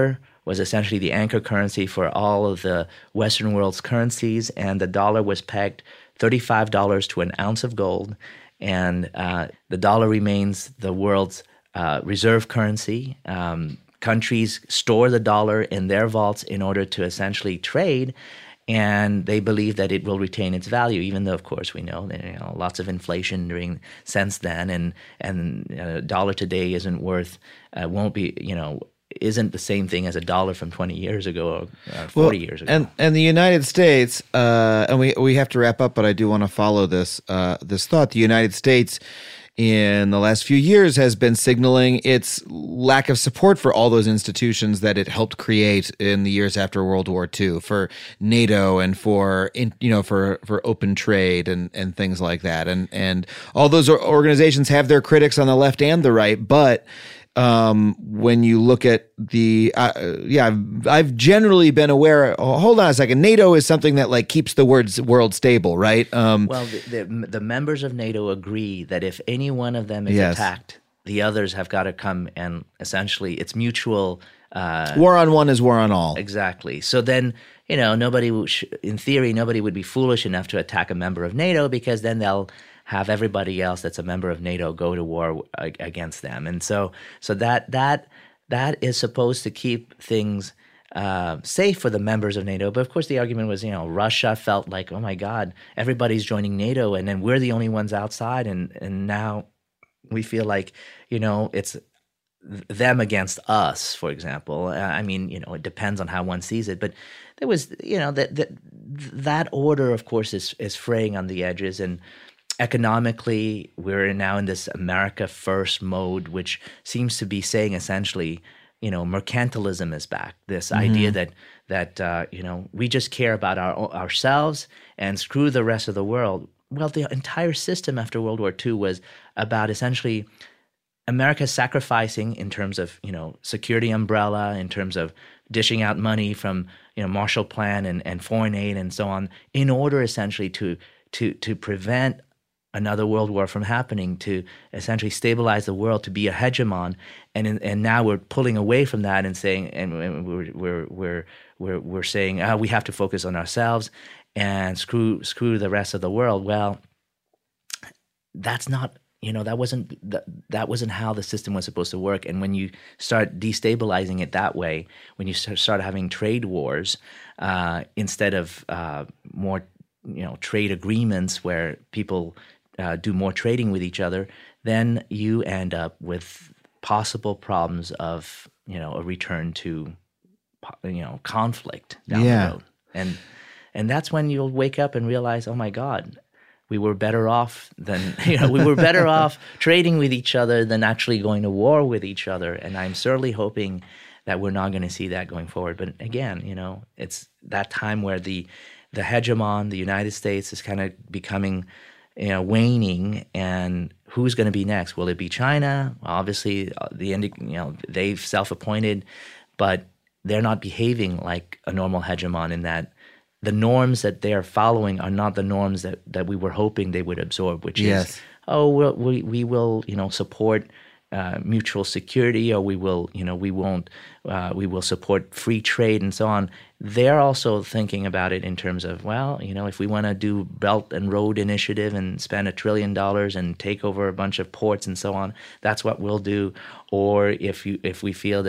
was essentially the anchor currency for all of the Western world's currencies, and the dollar was pegged $35 to an ounce of gold, and the dollar remains the world's reserve currency. Countries store the dollar in their vaults in order to essentially trade, and they believe that it will retain its value, even though, of course, we know that lots of inflation since then, and dollar today isn't worth, won't be, isn't the same thing as a dollar from 20 years ago or 40 years ago. And the United States, and we have to wrap up, but I do want to follow this thought. The United States in the last few years has been signaling its lack of support for all those institutions that it helped create in the years after World War II, for NATO and for open trade and things like that. And all those organizations have their critics on the left and the right, but when you look at I've generally been aware. Hold on a second. NATO is something that like keeps the world stable, right? Well, the members of NATO agree that if any one of them is attacked, the others have got to come, and essentially it's mutual. War on one is war on all. Exactly. So then, nobody, in theory, nobody would be foolish enough to attack a member of NATO, because then they'll have everybody else that's a member of NATO go to war against them. And so that is supposed to keep things safe for the members of NATO. But of course, the argument was, Russia felt like, oh my God, everybody's joining NATO, and then we're the only ones outside, and now we feel like, it's them against us, for example. It depends on how one sees it, but there was, that order, of course, is fraying on the edges. And economically, we're now in this America First mode, which seems to be saying essentially, mercantilism is back. This idea that we just care about ourselves and screw the rest of the world. Well, the entire system after World War II was about essentially America sacrificing in terms of security umbrella, in terms of dishing out money from Marshall Plan and foreign aid and so on, in order essentially to prevent another world war from happening, to essentially stabilize the world, to be a hegemon, and now we're pulling away from that and saying, and we're saying we have to focus on ourselves and screw the rest of the world. Well, that's not that wasn't how the system was supposed to work. And when you start destabilizing it that way, when you start having trade wars instead of more trade agreements where people do more trading with each other, then you end up with possible problems of a return to conflict down the road, and that's when you'll wake up and realize, oh my God, we were better off than we were better off trading with each other than actually going to war with each other. And I'm certainly hoping that we're not going to see that going forward. But again, it's that time where the hegemon, the United States, is kind of becoming waning, and who's going to be next? Will it be China? Obviously, they've self-appointed, but they're not behaving like a normal hegemon in that the norms that they are following are not the norms that we were hoping they would absorb, which is, we will support mutual security, or we will support free trade and so on. They're also thinking about it in terms of, if we want to do Belt and Road Initiative and spend $1 trillion and take over a bunch of ports and so on, that's what we'll do. Or if we feel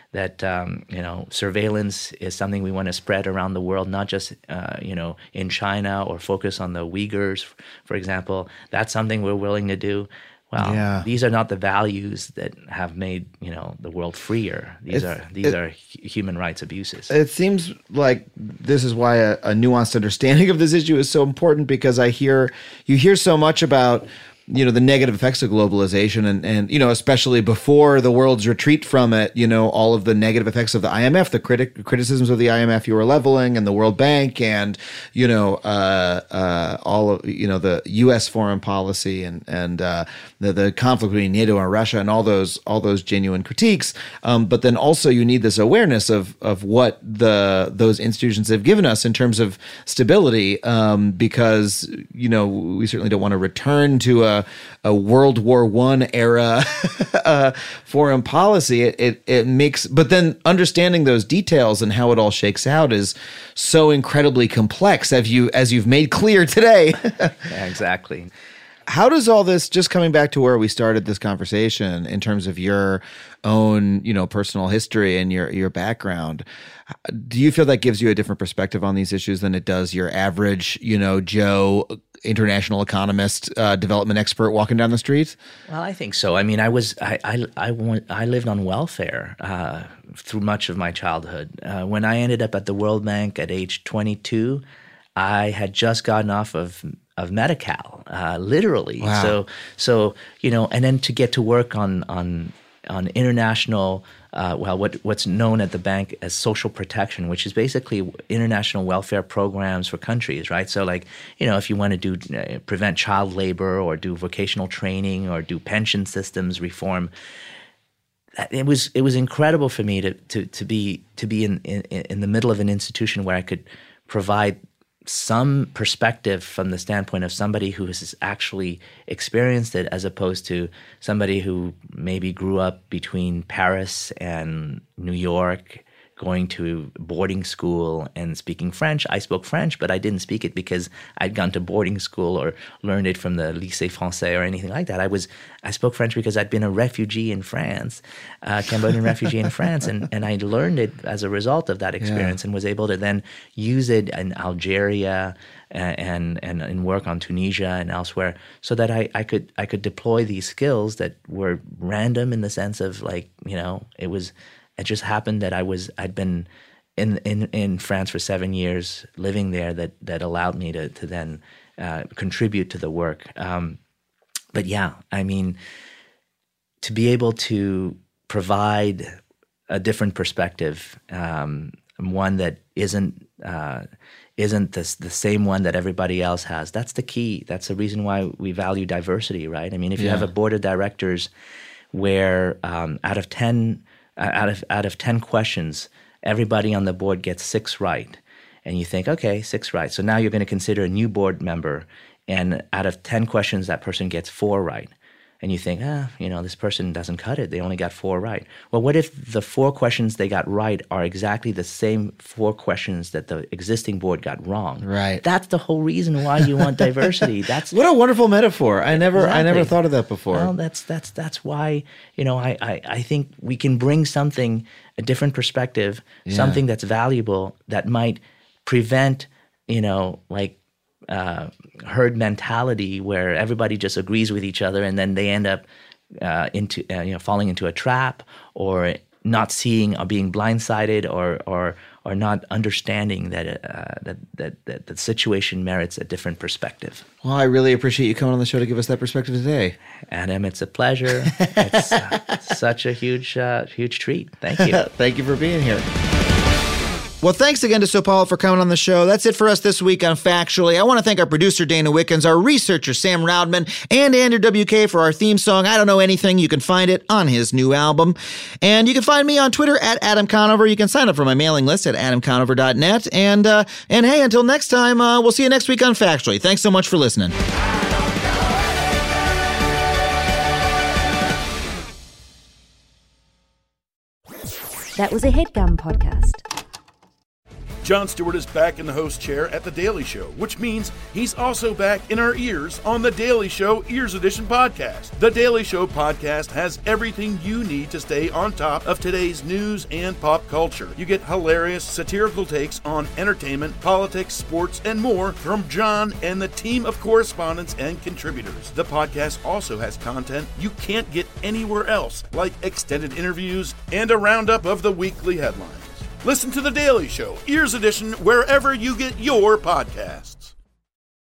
that surveillance is something we want to spread around the world, not just in China, or focus on the Uyghurs, for example, that's something we're willing to do. Well, these are not the values that have made the world freer. These are human rights abuses. It seems like this is why a nuanced understanding of this issue is so important, because you hear so much about the negative effects of globalization, and especially before the world's retreat from it, all of the negative effects of the IMF, the criticisms of the IMF you were leveling, and the World Bank, and all of the U.S. foreign policy, and the conflict between NATO and Russia, and all those genuine critiques. But then also you need this awareness of what those institutions have given us in terms of stability, because we certainly don't want to return to a World War I era foreign policy, it makes, but then understanding those details and how it all shakes out is so incredibly complex, as you've made clear today. Yeah, exactly. How does all this, just coming back to where we started this conversation in terms of your own, personal history and your background, do you feel that gives you a different perspective on these issues than it does your average, Joe, international economist, development expert walking down the street? Well, I think so. I mean, I lived on welfare through much of my childhood. When I ended up at the World Bank at age 22, I had just gotten off of Medi-Cal, literally. Wow. So and then to get to work on international, what's known at the bank as social protection, which is basically international welfare programs for countries, right? So if you want to do prevent child labor or do vocational training or do pension systems reform, it was incredible for me to be in the middle of an institution where I could provide some perspective from the standpoint of somebody who has actually experienced it, as opposed to somebody who maybe grew up between Paris and New York, going to boarding school and speaking French. I spoke French, but I didn't speak it because I'd gone to boarding school or learned it from the Lycée Français or anything like that. I spoke French because I'd been a refugee in France, Cambodian refugee in France, and I learned it as a result of that experience and was able to then use it in Algeria and work on Tunisia and elsewhere, so that I could deploy these skills that were random in the sense of it just happened that I'd been in France for 7 years, living there, that allowed me to then contribute to the work. But yeah, I mean, to be able to provide a different perspective, one that isn't the same one that everybody else has, that's the key. That's the reason why we value diversity, right? I mean, if you have a board of directors where out of 10 questions, everybody on the board gets 6 right. And you think, okay, 6 right. So now you're going to consider a new board member, and out of 10 questions, that person gets 4 right. And you think, this person doesn't cut it. They only got 4 right. Well, what if the 4 questions they got right are exactly the same 4 questions that the existing board got wrong? Right. That's the whole reason why you want diversity. That's what a wonderful metaphor. I never thought of that before. Well, that's why, I think we can bring a different perspective, something that's valuable that might prevent, herd mentality where everybody just agrees with each other, and then they end up falling into a trap, or not seeing or being blindsided, or not understanding that the situation merits a different perspective. Well, I really appreciate you coming on the show to give us that perspective today. Adam, it's a pleasure. It's such a huge treat. Thank you. Thank you for being here. Well, thanks again to Sopal for coming on the show. That's it for us this week on Factually. I want to thank our producer, Dana Wickens, our researcher, Sam Roudman, and Andrew WK for our theme song, I Don't Know Anything. You can find it on his new album. And you can find me on Twitter at Adam Conover. You can sign up for my mailing list at adamconover.net. And hey, until next time, we'll see you next week on Factually. Thanks so much for listening. That was a HeadGum podcast. Jon Stewart is back in the host chair at The Daily Show, which means he's also back in our ears on The Daily Show Ears Edition podcast. The Daily Show podcast has everything you need to stay on top of today's news and pop culture. You get hilarious, satirical takes on entertainment, politics, sports, and more from Jon and the team of correspondents and contributors. The podcast also has content you can't get anywhere else, like extended interviews and a roundup of the weekly headlines. Listen to The Daily Show, Ears Edition, wherever you get your podcasts.